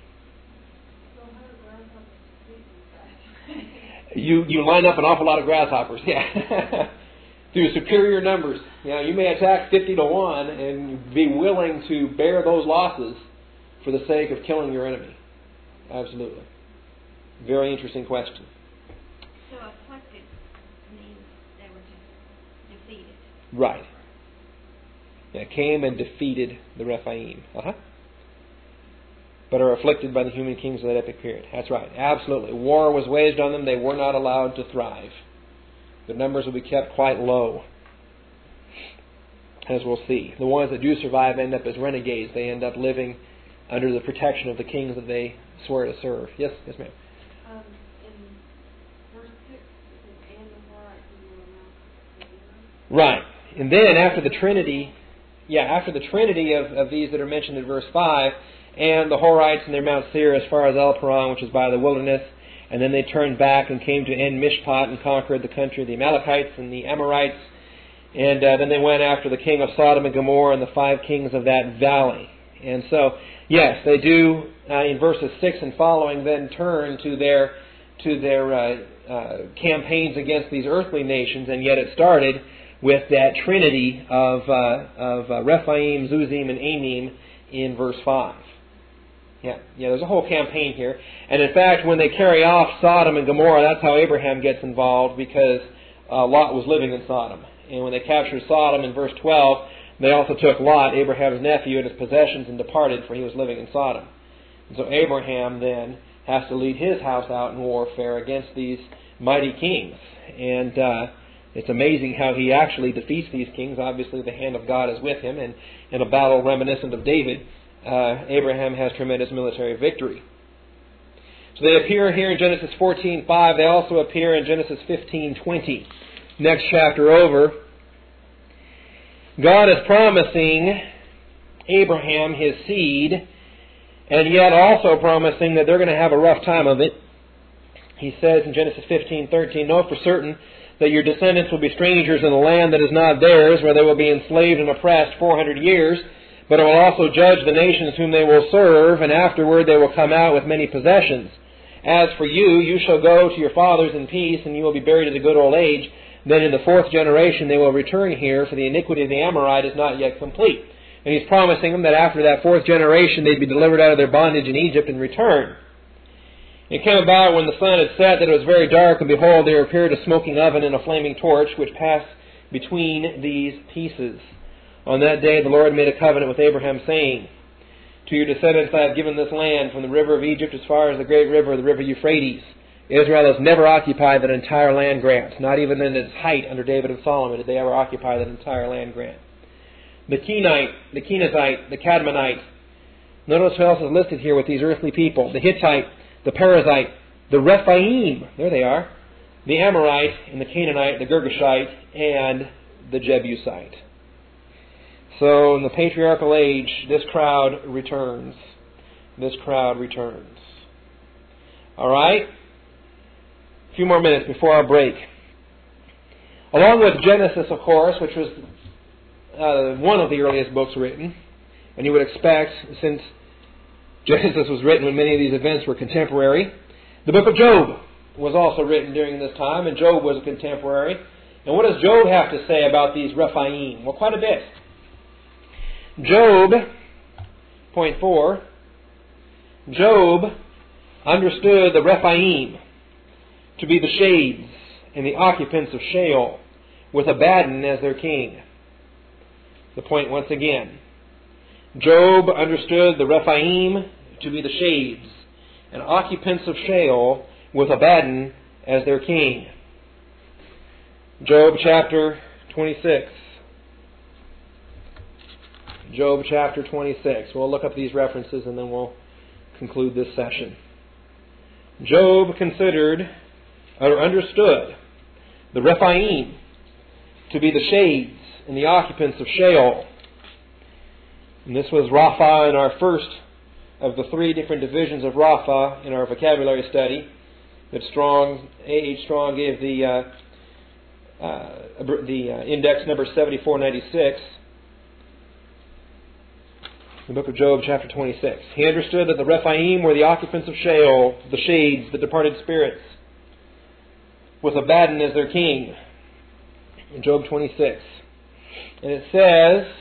So how do grasshoppers defeat these guys? You, you line up an awful lot of grasshoppers, yeah. Through superior numbers. You know, you may attack fifty to one and be willing to bear those losses for the sake of killing your enemy. Absolutely. Very interesting question. So afflicted means they were just defeated. Right. Yeah, came and defeated the Rephaim. Uh-huh. But are afflicted by the human kings of that epic period. That's right. Absolutely. War was waged on them. They were not allowed to thrive. The numbers will be kept quite low. As we'll see. The ones that do survive end up as renegades. They end up living under the protection of the kings that they swear to serve. Yes, yes, ma'am. Um, in verse six, it says, and before I can do a mouth. Right. And then after the Trinity, yeah, after the Trinity of, of these that are mentioned in verse five, and the Horites and their Mount Seir as far as El Paran, which is by the wilderness. And then they turned back and came to En Mishpat and conquered the country of the Amalekites and the Amorites. And uh, then they went after the king of Sodom and Gomorrah and the five kings of that valley. And so, yes, they do, uh, in verses six and following, then turn to their to their uh, uh, campaigns against these earthly nations, and yet it started with that trinity of, uh, of uh, Rephaim, Zuzim, and Amim in verse five. Yeah, yeah, there's a whole campaign here. And in fact, when they carry off Sodom and Gomorrah, that's how Abraham gets involved, because uh, Lot was living in Sodom. And when they captured Sodom in verse twelve, they also took Lot, Abraham's nephew, and his possessions and departed, for he was living in Sodom. And so Abraham then has to lead his house out in warfare against these mighty kings. And uh, it's amazing how he actually defeats these kings. Obviously, the hand of God is with him. And in a battle reminiscent of David, uh, Abraham has tremendous military victory. So they appear here in Genesis fourteen five. They also appear in Genesis fifteen twenty. Next chapter over. God is promising Abraham his seed, and yet also promising that they're going to have a rough time of it. He says in Genesis fifteen thirteen, "Know for certain that your descendants will be strangers in a land that is not theirs, where they will be enslaved and oppressed four hundred years. But it will also judge the nations whom they will serve, and afterward they will come out with many possessions. As for you, you shall go to your fathers in peace, and you will be buried at a good old age. Then in the fourth generation they will return here, for the iniquity of the Amorite is not yet complete." And he's promising them that after that fourth generation they'd be delivered out of their bondage in Egypt and return. It came about when the sun had set that it was very dark, and behold, there appeared a smoking oven and a flaming torch, which passed between these pieces. On that day the Lord made a covenant with Abraham, saying, "To your descendants I have given this land, from the river of Egypt as far as the great river, the river Euphrates." Israel has never occupied that entire land grant. Not even in its height under David and Solomon did they ever occupy that entire land grant. The Kenite, the Kenizzite, the Cadmonite. Notice who else is listed here with these earthly people. The Hittite, the Perizzite, the Rephaim, there they are, the Amorite, and the Canaanite, the Girgashite, and the Jebusite. So in the patriarchal age, this crowd returns. This crowd returns. All right? A few more minutes before our break. Along with Genesis, of course, which was uh, one of the earliest books written, and you would expect, since Genesis was written when many of these events were contemporary, the book of Job was also written during this time, and Job was a contemporary. And what does Job have to say about these Rephaim? Well, quite a bit. Job, point four, Job understood the Rephaim to be the shades and the occupants of Sheol, with Abaddon as their king. The point once again. Job understood the Rephaim to be the shades and occupants of Sheol, with Abaddon as their king. Job chapter twenty-six. Job chapter twenty-six. We'll look up these references and then we'll conclude this session. Job considered or understood the Rephaim to be the shades and the occupants of Sheol. And this was Rapha in our first of the three different divisions of Rapha in our vocabulary study that Strong, A H Strong gave the uh, uh, the uh, index number seventy-four ninety-six. The book of Job, chapter twenty-six. He understood that the Rephaim were the occupants of Sheol, the shades, the departed spirits, with Abaddon as their king. In Job twenty-six. And it says,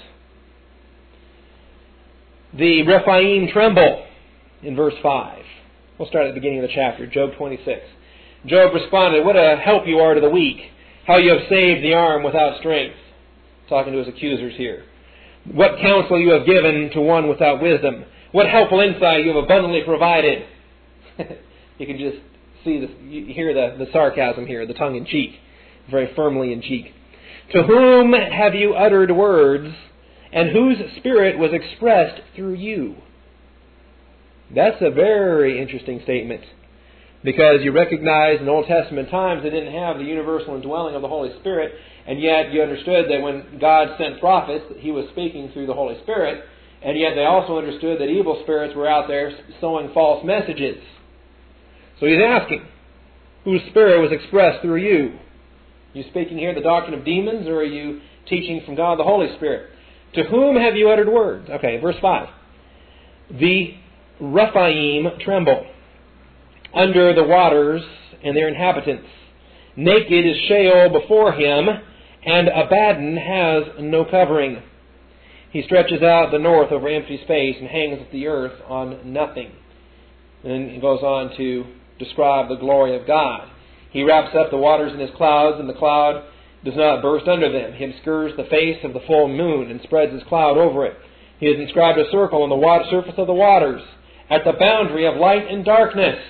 the Rephaim tremble in verse five. We'll start at the beginning of the chapter, Job twenty-six. Job responded, "What a help you are to the weak, how you have saved the arm without strength." Talking to his accusers here. "What counsel you have given to one without wisdom. What helpful insight you have abundantly provided." You can just see, the, you hear the, the sarcasm here, the tongue in cheek, very firmly in cheek. "To whom have you uttered words, and whose spirit was expressed through you?" That's a very interesting statement, because you recognize in Old Testament times they didn't have the universal indwelling of the Holy Spirit, and yet you understood that when God sent prophets, He was speaking through the Holy Spirit, And yet they also understood that evil spirits were out there sowing false messages. So he's asking, whose spirit was expressed through you? Are you speaking here the doctrine of demons, or are you teaching from God the Holy Spirit? To whom have you uttered words? Okay, verse five. The Rephaim tremble under the waters and their inhabitants. Naked is Sheol before him, and Abaddon has no covering. He stretches out the north over empty space and hangs the earth on nothing. And he goes on to describe the glory of God. He wraps up the waters in his clouds, and the cloud does not burst under them. He obscures the face of the full moon and spreads his cloud over it. He has inscribed a circle on the water, surface of the waters, at the boundary of light and darkness.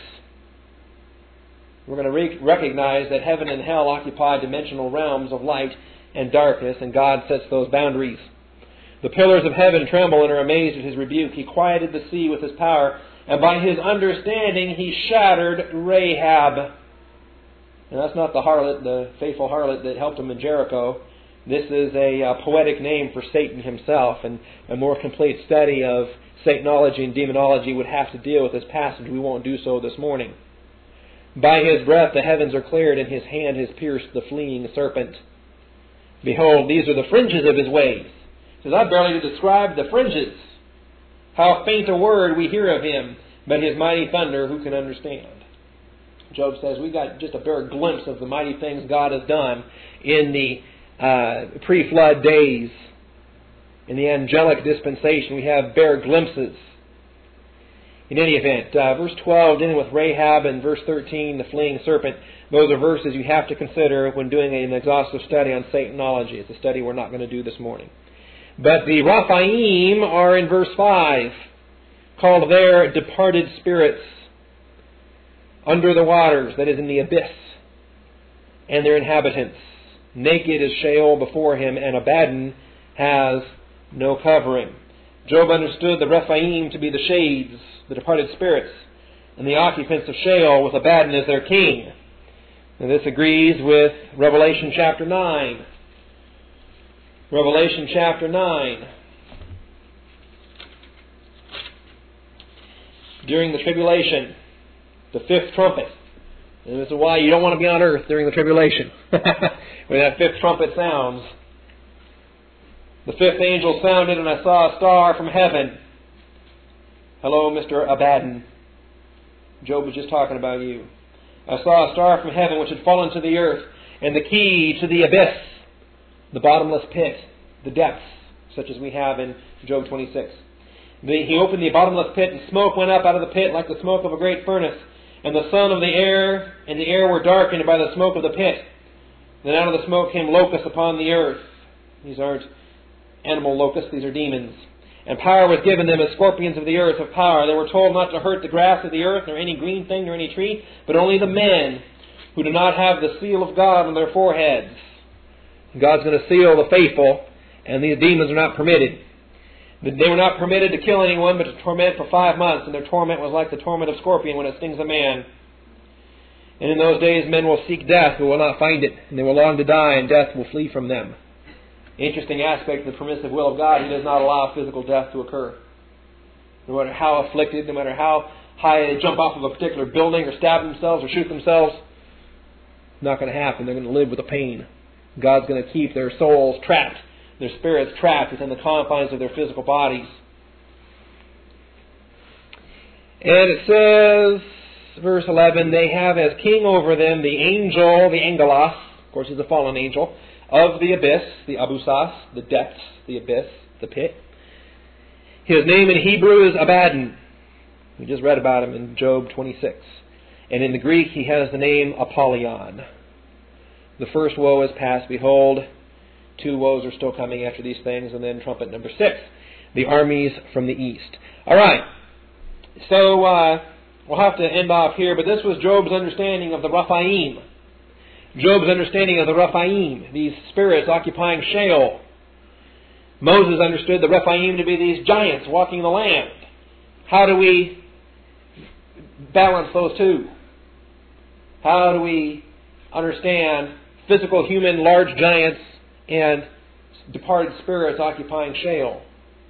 We're going to re- recognize that heaven and hell occupy dimensional realms of light and darkness, and God sets those boundaries. The pillars of heaven tremble and are amazed at his rebuke. He quieted the sea with his power, and by his understanding he shattered Rahab. And that's not the harlot, the faithful harlot that helped him in Jericho. This is a, a poetic name for Satan himself, and a more complete study of Satanology and demonology would have to deal with this passage. We won't do so this morning. By his breath the heavens are cleared, and his hand has pierced the fleeing serpent. Behold, these are the fringes of his ways. He says, I've barely to describe the fringes. How faint a word we hear of him, but his mighty thunder who can understand? Job says we got just a bare glimpse of the mighty things God has done in the uh, pre-flood days. In the angelic dispensation, we have bare glimpses. In any event, uh, verse twelve, dealing with Rahab, and verse thirteen, the fleeing serpent, those are verses you have to consider when doing an exhaustive study on Satanology. It's a study we're not going to do this morning. But the Rephaim are in verse five, called there departed spirits, under the waters, that is in the abyss, and their inhabitants. Naked is Sheol before him, and Abaddon has no covering. Job understood the Rephaim to be the shades, the departed spirits, and the occupants of Sheol, with Abaddon as their king. And this agrees with Revelation chapter nine. Revelation chapter nine. During the tribulation, the fifth trumpet. And this is why you don't want to be on earth during the tribulation. When that fifth trumpet sounds. The fifth angel sounded, and I saw a star from heaven. Hello, Mister Abaddon. Job was just talking about you. I saw a star from heaven which had fallen to the earth, and the key to the abyss, the bottomless pit, the depths, such as we have in Job twenty-six. The, he opened the bottomless pit, and smoke went up out of the pit like the smoke of a great furnace. And the sun of the air and the air were darkened by the smoke of the pit. Then out of the smoke came locusts upon the earth. These aren't animal locusts, these are demons. And power was given them as scorpions of the earth of power. They were told not to hurt the grass of the earth, nor any green thing, nor any tree, but only the men who do not have the seal of God on their foreheads. God's going to seal the faithful, and these demons are not permitted. They were not permitted to kill anyone, but to torment for five months, and their torment was like the torment of scorpion when it stings a man. And in those days men will seek death, but will not find it, and they will long to die, and death will flee from them. Interesting aspect of the permissive will of God, He does not allow physical death to occur. No matter how afflicted, no matter how high they jump off of a particular building, or stab themselves, or shoot themselves, it's not going to happen. They're going to live with the pain. God's going to keep their souls trapped, their spirits trapped within the confines of their physical bodies. And it says, verse eleven, they have as king over them the angel, the Angelos, of course he's a fallen angel, of the abyss, the Abusas, the depths, the abyss, the pit. His name in Hebrew is Abaddon. We just read about him in Job twenty-six. And in the Greek he has the name Apollyon. The first woe is past. Behold, two woes are still coming after these things. And then trumpet number six, the armies from the east. All right. So uh, we'll have to end off here. But this was Job's understanding of the Rephaim. Job's understanding of the Rephaim, these spirits occupying Sheol. Moses understood the Rephaim to be these giants walking the land. How do we balance those two? How do we understand physical human large giants and departed spirits occupying Sheol?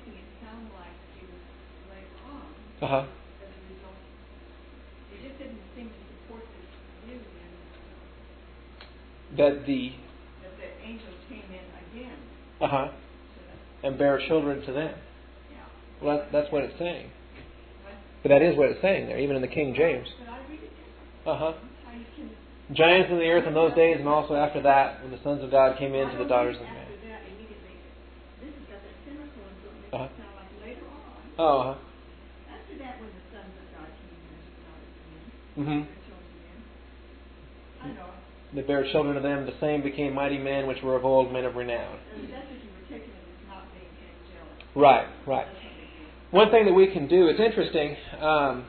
making it sound like it was later on. Uh-huh. As a result, it just didn't seem to support this view then That the, that the angels came in again. uh-huh, To the, and bear children to them. yeah. Well, that, that's what it's saying. But, But that is what it's saying there, even in the King James. but I read it different. Uh-huh. How you can Giants in the earth in those days, and also after that, when the sons of God came into the daughters of men. After that, immediately, this has got that cynical and so it makes Uh-huh. it sound like later on. Oh, uh-huh. After that, when the sons of God came in as the daughters of men, Mm-hmm. their children men, I know. That bare children of them, the same became mighty men, which were of old, men of renown. And that's what you were taking it as not being angelic. Right, right. That's what they do. One thing that we can do, it's interesting um,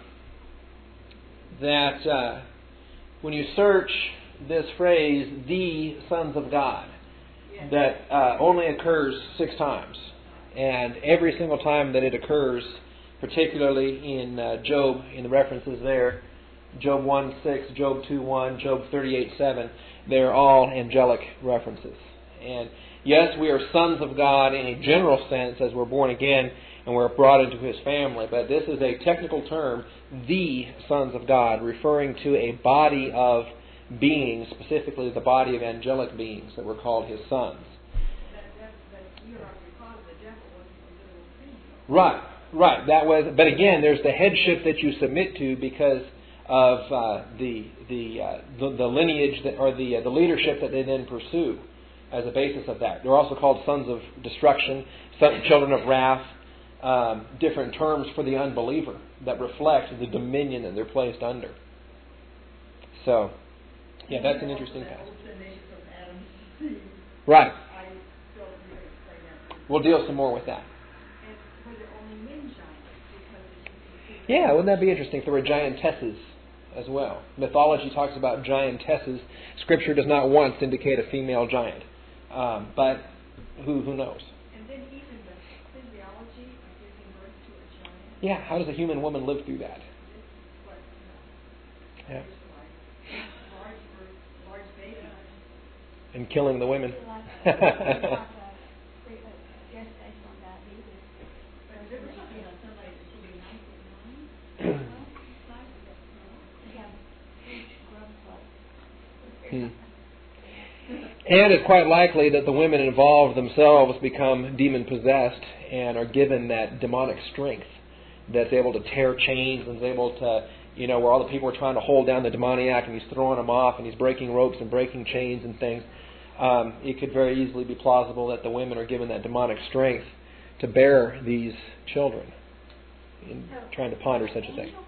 that uh, when you search this phrase, the sons of God, Yes. that uh, only occurs six times. And every single time that it occurs, particularly in uh, Job, in the references there, Job one six, Job two one, Job thirty-eight seven, they're all angelic references. And yes, we are sons of God in a general sense as we're born again and we're brought into His family, but this is a technical term, the sons of God, referring to a body of beings, specifically the body of angelic beings that were called His sons. That, that, that you are because the devil wasn't a literal angel. Right, right. That was, but again, there's the headship that you submit to because of uh, the the, uh, the the lineage that, or the uh, the leadership that they then pursue as a basis of that. They're also called sons of destruction, son, children of wrath, um, different terms for the unbeliever that reflect the dominion that they're placed under. So, yeah, that's an interesting That passage. old nation from Adam to Eve, Right. I don't really explain that. We'll deal some more with that. And were there only men giants? Because as you can see, Yeah, wouldn't that be interesting if there were giantesses as well? Mythology talks about giantesses. Scripture does not once indicate a female giant. Um, but who who knows? and then even the physiology of giving birth to a giant. Yeah, how does a human woman live through that? This is what, you know, Yeah. it's like large birth, large baby. And killing the women. Like a, like a pre- a gestational diabetes. But I've never seen on somebody that's really nice and nine. They have huge grub plates. Hmm. And it's quite likely that the women involved themselves become demon-possessed and are given that demonic strength that's able to tear chains and is able to, you know, where all the people are trying to hold down the demoniac and he's throwing them off and he's breaking ropes and breaking chains and things. Um, it could very easily be plausible that the women are given that demonic strength to bear these children in trying to ponder such a thing. Angels,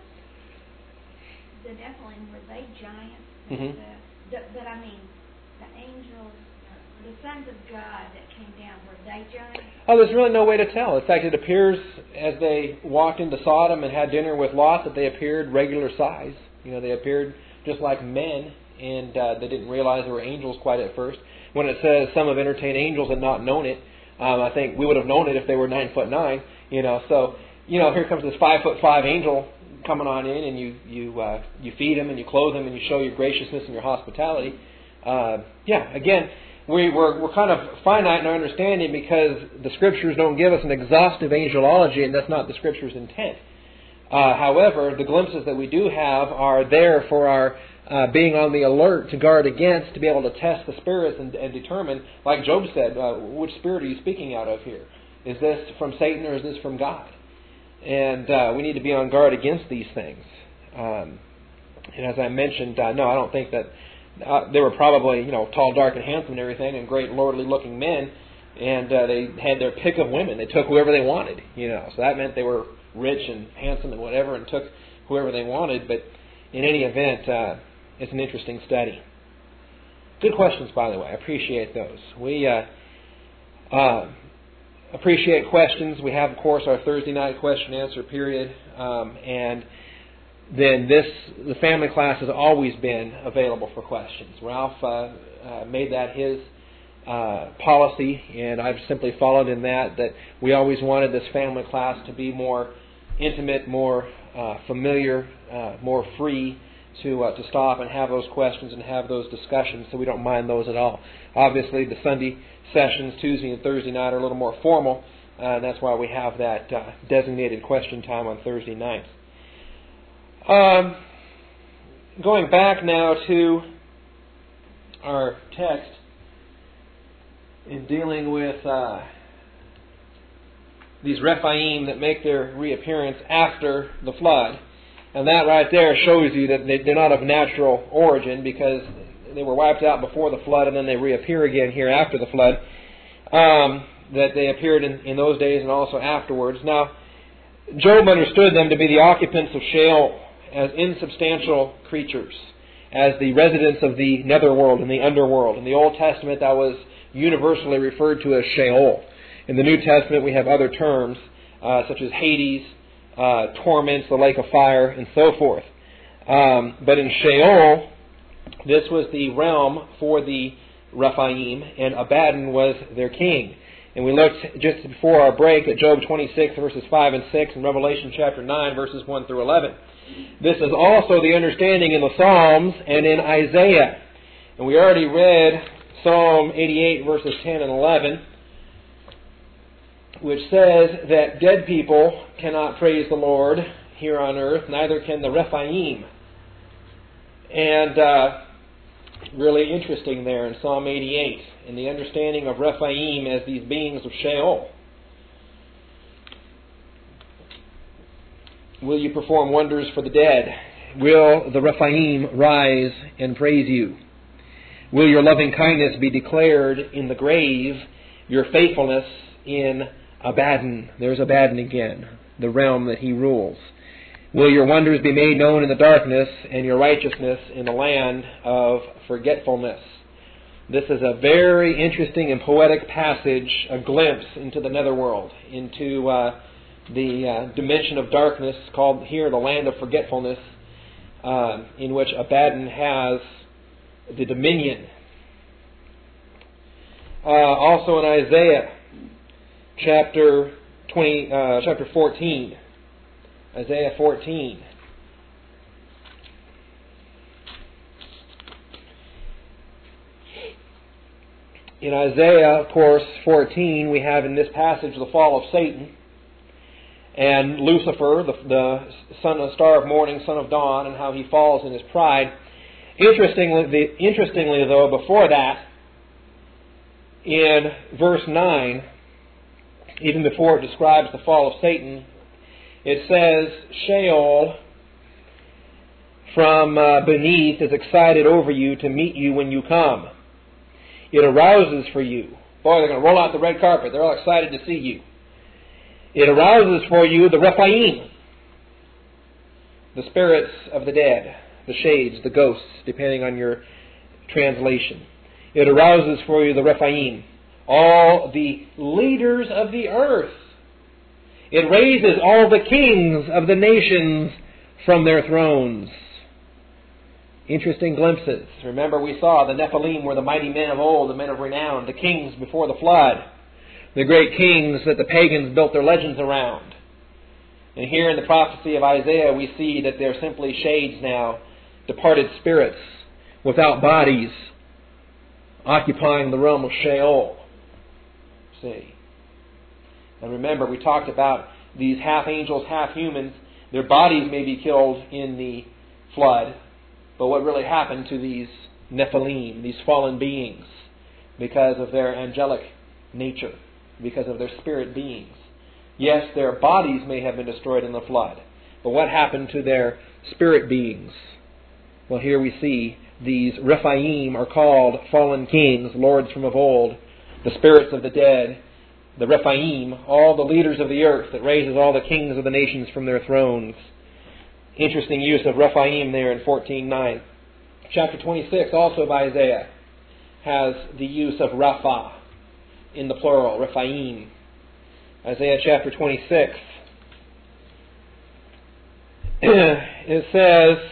the Nephilim, were they giants? Mhm. The, the, but I mean, the angels, the sons of God that came down, were they giants? Oh, there's really no way to tell. In fact, it appears as they walked into Sodom and had dinner with Lot that they appeared regular size. You know, they appeared just like men, and uh, they didn't realize they were angels quite at first. When it says some have entertained angels and not known it, um, I think we would have known it if they were nine foot nine. You know, so you know, here comes this five foot five angel coming on in, and you you uh, you feed him and you clothe him and you show your graciousness and your hospitality. Uh, yeah, again. We, we're, we're kind of finite in our understanding because the Scriptures don't give us an exhaustive angelology, and that's not the Scripture's intent. Uh, however, the glimpses that we do have are there for our uh, being on the alert to guard against, to be able to test the spirits and, and determine, like Job said, uh, which spirit are you speaking out of here? Is this from Satan or is this from God? And uh, we need to be on guard against these things. Um, and as I mentioned, uh, no, I don't think that Uh, they were probably, you know, tall, dark, and handsome and everything, and great, lordly-looking men, and uh, they had their pick of women. They took whoever they wanted, you know. So that meant they were rich and handsome and whatever, and took whoever they wanted. But in any event, uh, it's an interesting study. Good questions, by the way. I appreciate those. We uh, uh, appreciate questions. We have, of course, our Thursday night question-answer period, um, and then this, the family class has always been available for questions. Ralph uh, uh, made that his uh, policy, and I've simply followed in that, that we always wanted this family class to be more intimate, more uh, familiar, uh, more free to uh, to stop and have those questions and have those discussions, so we don't mind those at all. Obviously, the Sunday sessions, Tuesday and Thursday night, are a little more formal, Uh, that's why we have that uh, designated question time on Thursday nights. Um, going back now to our text in dealing with uh, these Rephaim that make their reappearance after the flood. And that right there shows you that they, they're not of natural origin, because they were wiped out before the flood and then they reappear again here after the flood. Um, that they appeared in, in those days and also afterwards. Now, Job understood them to be the occupants of Sheol as insubstantial creatures, as the residents of the netherworld and the underworld. In the Old Testament, that was universally referred to as Sheol. In the New Testament, we have other terms, uh, such as Hades, uh, torments, the lake of fire, and so forth. Um, but in Sheol, this was the realm for the Rephaim, and Abaddon was their king. And we looked just before our break at Job twenty-six, verses five and six, and Revelation chapter nine, verses one through eleven. This is also the understanding in the Psalms and in Isaiah. And we already read Psalm eighty-eight, verses ten and eleven, which says that dead people cannot praise the Lord here on earth, neither can the Rephaim. And uh, really interesting there in Psalm eighty-eight, in the understanding of Rephaim as these beings of Sheol. Will you perform wonders for the dead? Will the Rephaim rise and praise you? Will your loving kindness be declared in the grave, your faithfulness in Abaddon? There's Abaddon again, the realm that he rules. Will your wonders be made known in the darkness, and your righteousness in the land of forgetfulness? This is a very interesting and poetic passage, a glimpse into the netherworld, into uh, the uh, dimension of darkness called here the land of forgetfulness, uh, in which Abaddon has the dominion. Uh, also in Isaiah chapter twenty, uh, chapter fourteen. Isaiah fourteen. In Isaiah, of course, fourteen, we have in this passage the fall of Satan and Lucifer, the, the son of star of morning, son of dawn, and how he falls in his pride. Interestingly, the, interestingly, though, before that, in verse nine, even before it describes the fall of Satan, it says, Sheol from uh, beneath is excited over you to meet you when you come. It arouses for you. Boy, they're going to roll out the red carpet. They're all excited to see you. It arouses for you the Rephaim, the spirits of the dead, the shades, the ghosts, depending on your translation. It arouses for you the Rephaim, all the leaders of the earth. It raises all the kings of the nations from their thrones. Interesting glimpses. Remember, we saw the Nephilim were the mighty men of old, the men of renown, the kings before the flood, the great kings that the pagans built their legends around. And here in the prophecy of Isaiah, we see that they're simply shades now, departed spirits without bodies, occupying the realm of Sheol. See. And remember, we talked about these half angels, half humans. Their bodies may be killed in the flood, but what really happened to these Nephilim, these fallen beings, because of their angelic nature, because of their spirit beings? Yes, their bodies may have been destroyed in the flood, but what happened to their spirit beings? Well, here we see these Rephaim are called fallen kings, lords from of old, the spirits of the dead. The Rephaim, all the leaders of the earth, that raises all the kings of the nations from their thrones. Interesting use of Rephaim there in fourteen nine. Chapter twenty-six, also of Isaiah, has the use of Rapha in the plural, Rephaim. Isaiah chapter twenty-six. It says,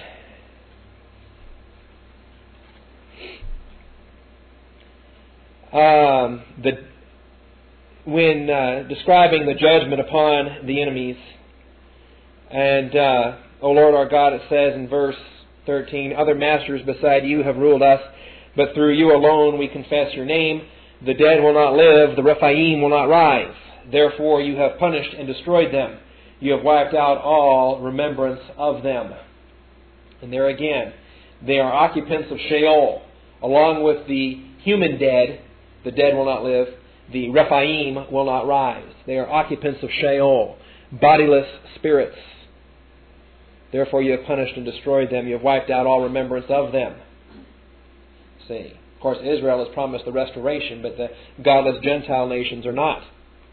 um, the when uh, describing the judgment upon the enemies. And, uh, O Lord our God, it says in verse thirteen, other masters beside you have ruled us, but through you alone we confess your name. The dead will not live, the Rephaim will not rise. Therefore you have punished and destroyed them. You have wiped out all remembrance of them. And there again, they are occupants of Sheol, along with the human dead. The dead will not live. The Rephaim will not rise. They are occupants of Sheol, bodiless spirits. Therefore you have punished and destroyed them. You have wiped out all remembrance of them. See, of course, Israel is promised the restoration, but the godless Gentile nations are not.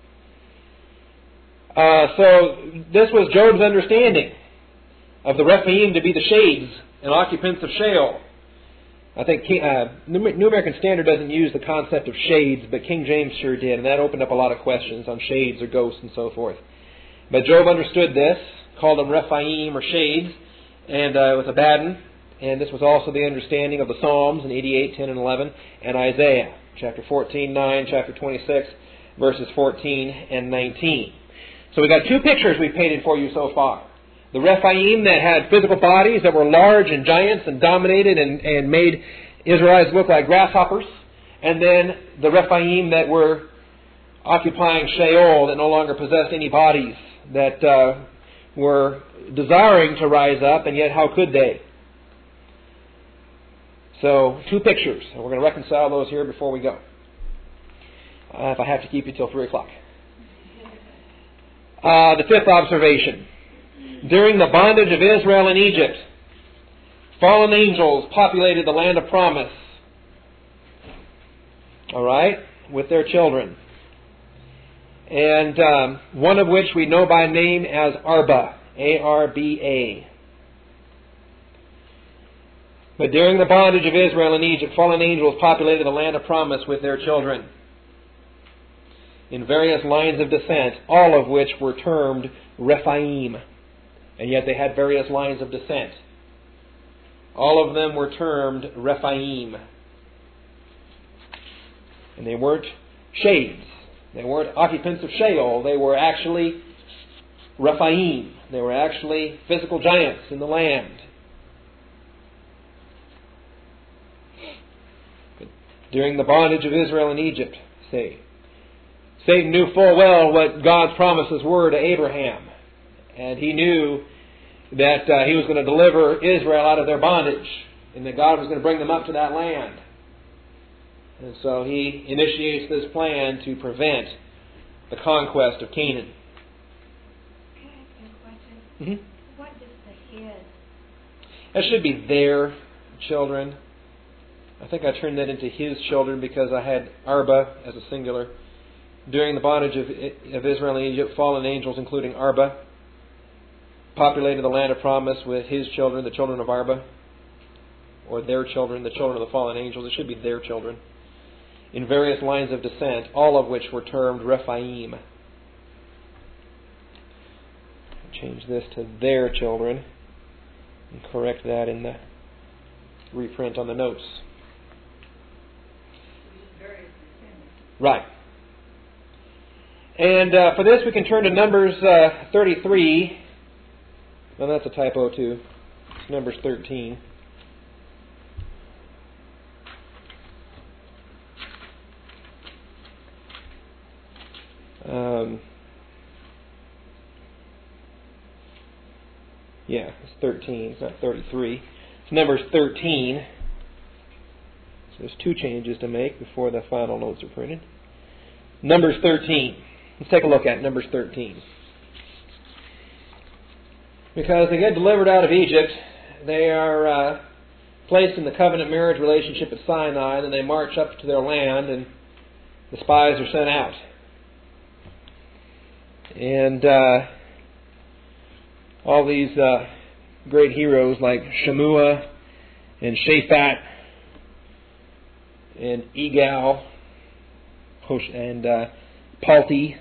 Uh, so this was Job's understanding of the Rephaim to be the shades and occupants of Sheol. I think uh, New American Standard doesn't use the concept of shades, but King James sure did, and that opened up a lot of questions on shades or ghosts and so forth. But Job understood this, called them Rephaim or shades, and uh, with Abaddon, and this was also the understanding of the Psalms in eighty-eight, ten, and eleven, and Isaiah, chapter fourteen, nine, chapter twenty-six, verses fourteen and nineteen. So we've got two pictures we've painted for you so far. The Rephaim that had physical bodies that were large and giants and dominated and, and made Israelites look like grasshoppers. And then the Rephaim that were occupying Sheol, that no longer possessed any bodies, that uh, were desiring to rise up, and yet how could they? So, two pictures. And we're going to reconcile those here before we go. Uh, if I have to keep you till three o'clock. Uh, the fifth observation. During the bondage of Israel in Egypt, fallen angels populated the land of promise. All right? With their children. And um, one of which we know by name as Arba. A R B A. But during the bondage of Israel in Egypt, fallen angels populated the land of promise with their children in various lines of descent, all of which were termed Rephaim. And yet they had various lines of descent. All of them were termed Rephaim. And they weren't shades. They weren't occupants of Sheol. They were actually Rephaim. They were actually physical giants in the land. During the bondage of Israel in Egypt, say, Satan knew full well what God's promises were to Abraham. And he knew that uh, he was going to deliver Israel out of their bondage, and that God was going to bring them up to that land. And so he initiates this plan to prevent the conquest of Canaan. Can I ask you a question? Mm-hmm. What does the his? That should be their children. I think I turned that into his children because I had Arba as a singular. During the bondage of, of Israel and Egypt, fallen angels, including Arba, populated the land of promise with his children, the children of Arba, or their children, the children of the fallen angels. It should be their children, in various lines of descent, all of which were termed Rephaim. Change this to their children and correct that in the reprint on the notes. Right. And uh, for this we can turn to Numbers uh, thirty-three. No, that's a typo too. It's Numbers thirteen. Um, yeah, it's thirteen. It's not thirty-three. It's Numbers thirteen. So there's two changes to make before the final notes are printed. Numbers thirteen. Let's take a look at Numbers thirteen. Because they get delivered out of Egypt, they are uh, placed in the covenant marriage relationship at Sinai, and they march up to their land, and the spies are sent out. And uh, all these uh, great heroes like Shemua and Shaphat and Egal and uh, Palti,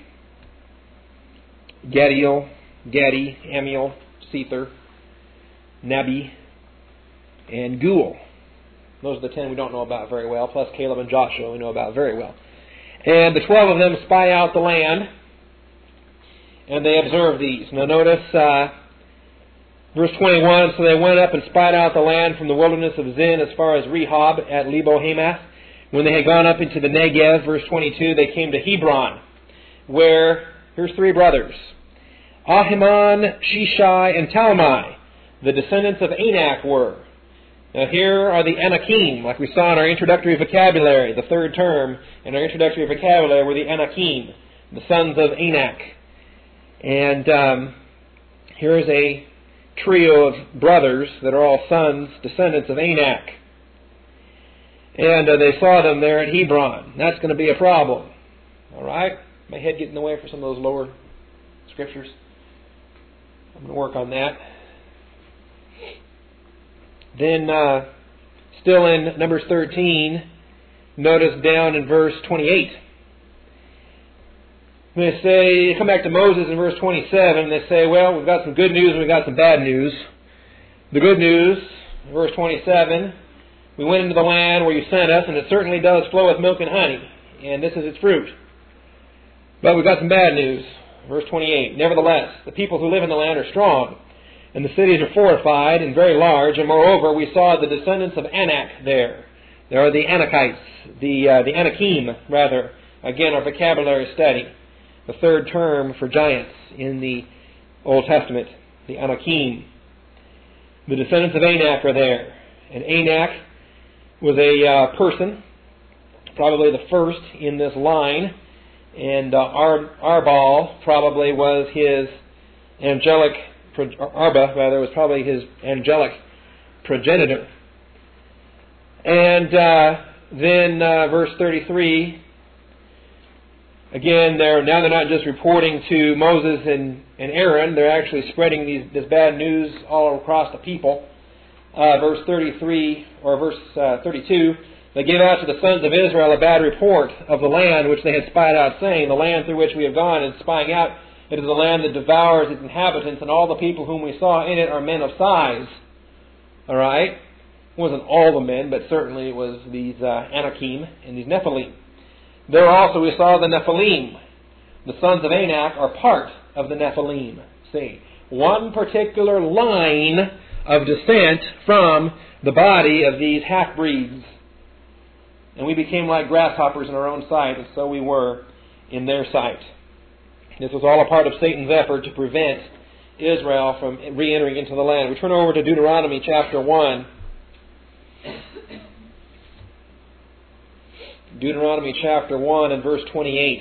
Gadiel, Gadi, Amiel, Sether, Nabi, and Gul. Those are the ten we don't know about very well, plus Caleb and Joshua we know about very well. And the twelve of them spy out the land, and they observe these. Now notice uh, verse twenty-one, so they went up and spied out the land from the wilderness of Zin as far as Rehob at Lebo Hamath. When they had gone up into the Negev, verse twenty-two, they came to Hebron. where here's three brothers. Ahiman, Shishai, and Talmai, the descendants of Anak, were. Now here are the Anakim, like we saw in our introductory vocabulary. The third term in our introductory vocabulary were the Anakim, the sons of Anak. And um, here is a trio of brothers that are all sons, descendants of Anak. And uh, they saw them there at Hebron. That's going to be a problem. All right? My head getting in the way for some of those lower scriptures. I'm going to work on that. Then, uh, still in Numbers thirteen, notice down in verse twenty-eight. They say, come back to Moses in verse twenty-seven, and they say, well, we've got some good news and we've got some bad news. The good news, verse twenty-seven, we went into the land where you sent us, and it certainly does flow with milk and honey, and this is its fruit. But we've got some bad news, verse twenty-eight. Nevertheless, the people who live in the land are strong, and the cities are fortified and very large, and moreover, we saw the descendants of Anak there. There are the Anakites, the uh, the Anakim, rather. Again, our vocabulary study. The third term for giants in the Old Testament, the Anakim. The descendants of Anak are there. And Anak was a uh, person, probably the first in this line. And uh, Ar- Arbal probably was his angelic, Arba rather, was probably his angelic progenitor. And uh, then uh, verse thirty-three, again, they're, now they're not just reporting to Moses and, and Aaron, they're actually spreading these, this bad news all across the people. Uh, verse thirty-three, or verse uh, thirty-two, they gave out to the sons of Israel a bad report of the land which they had spied out, saying, the land through which we have gone and spying out, it is a land that devours its inhabitants, and all the people whom we saw in it are men of size. All right? It wasn't all the men, but certainly it was these uh, Anakim and these Nephilim. There also we saw the Nephilim. The sons of Anak are part of the Nephilim. See, one particular line of descent from the body of these half-breeds. And we became like grasshoppers in our own sight, and so we were in their sight. This was all a part of Satan's effort to prevent Israel from re-entering into the land. We turn over to Deuteronomy chapter one. Deuteronomy chapter one and verse twenty-eight.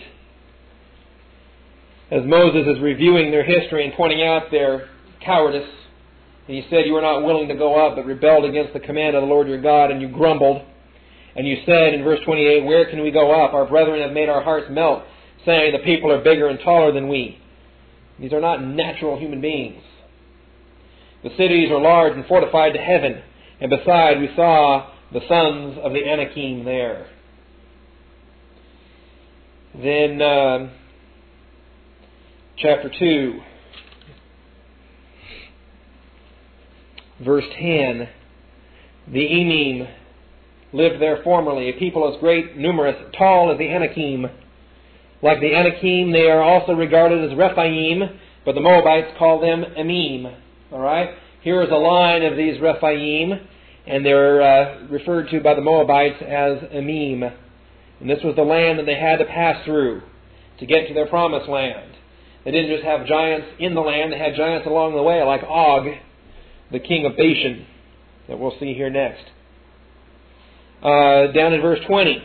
As Moses is reviewing their history and pointing out their cowardice, and he said, you were not willing to go up, but rebelled against the command of the Lord your God, and you grumbled. And you said in verse twenty-eight, where can we go up? Our brethren have made our hearts melt, saying the people are bigger and taller than we. These are not natural human beings. The cities are large and fortified to heaven. And beside, we saw the sons of the Anakim there. Then, uh, chapter two, verse ten. The Emim lived there formerly, a people as great, numerous, tall as the Anakim. Like the Anakim, they are also regarded as Rephaim, but the Moabites call them Emim. All right? Here is a line of these Rephaim, and they're uh, referred to by the Moabites as Emim. And this was the land that they had to pass through to get to their promised land. They didn't just have giants in the land, they had giants along the way, like Og, the king of Bashan, that we'll see here next. Uh, down in verse twenty.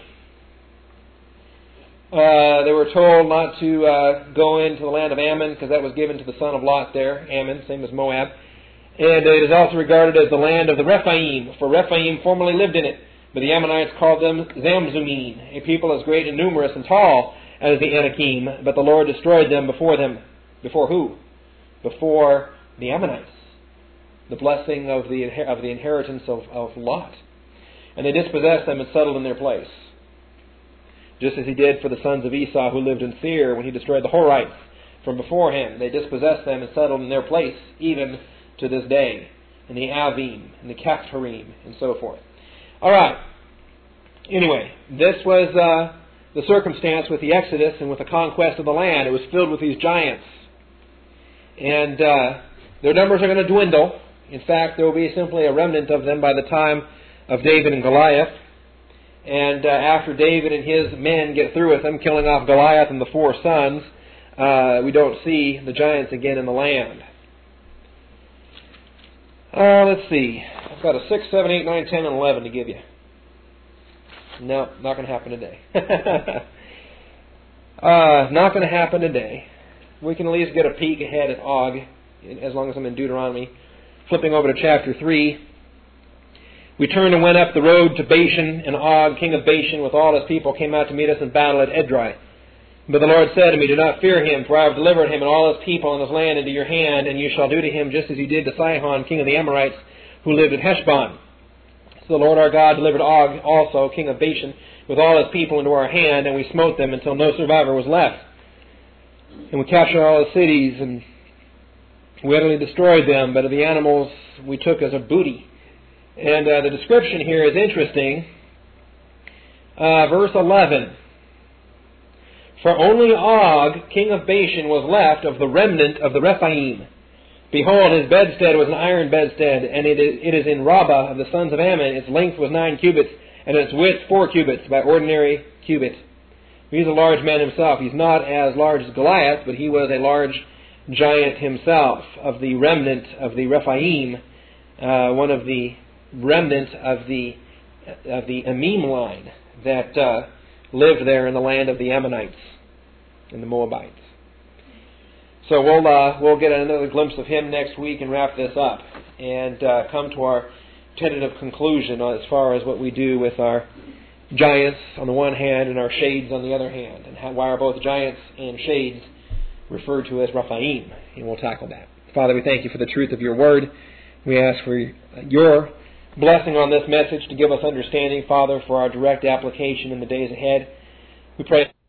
Uh, they were told not to uh, go into the land of Ammon, because that was given to the son of Lot there, Ammon, same as Moab. And it is also regarded as the land of the Rephaim, for Rephaim formerly lived in it. But the Ammonites called them Zamzummim, a people as great and numerous and tall as the Anakim, but the Lord destroyed them before them. Before who? Before the Ammonites. The blessing of the of the inheritance of, of Lot. And they dispossessed them and settled in their place. Just as he did for the sons of Esau who lived in Seir when he destroyed the Horites from before him. They dispossessed them and settled in their place, even to this day. And the Avim, and the Caphtorim, and so forth. All right. Anyway, this was uh, the circumstance with the Exodus and with the conquest of the land. It was filled with these giants. And uh, their numbers are going to dwindle. In fact, there will be simply a remnant of them by the time of David and Goliath. And uh, after David and his men get through with them, killing off Goliath and the four sons, uh, we don't see the giants again in the land. Uh, let's see. I've got a six, seven, eight, nine, ten, and eleven to give you. No, not going to happen today. uh, not going to happen today. We can at least get a peek ahead at Og, as long as I'm in Deuteronomy. Flipping over to chapter three. We turned and went up the road to Bashan, and Og, king of Bashan, with all his people, came out to meet us in battle at Edrei. But the Lord said to me, do not fear him, for I have delivered him and all his people and his land into your hand, and you shall do to him just as you did to Sihon, king of the Amorites, who lived at Heshbon. So the Lord our God delivered Og also, king of Bashan, with all his people into our hand, and we smote them until no survivor was left. And we captured all the cities, and we utterly destroyed them, but the animals we took as a booty. And uh, the description here is interesting. Uh, verse eleven. For only Og, king of Bashan, was left of the remnant of the Rephaim. Behold, his bedstead was an iron bedstead, and it is, it is in Rabbah of the sons of Ammon. Its length was nine cubits, and its width four cubits by ordinary cubit. He's a large man himself. He's not as large as Goliath, but he was a large giant himself, of the remnant of the Rephaim, uh, one of the remnant of the of the Amim line that uh, lived there in the land of the Ammonites and the Moabites. So we'll uh, we'll get another glimpse of him next week and wrap this up and uh, come to our tentative conclusion as far as what we do with our giants on the one hand and our shades on the other hand, and how, why are both giants and shades referred to as Rephaim, and we'll tackle that. Father, we thank you for the truth of your word. We ask for your blessing on this message to give us understanding, Father, for our direct application in the days ahead. We pray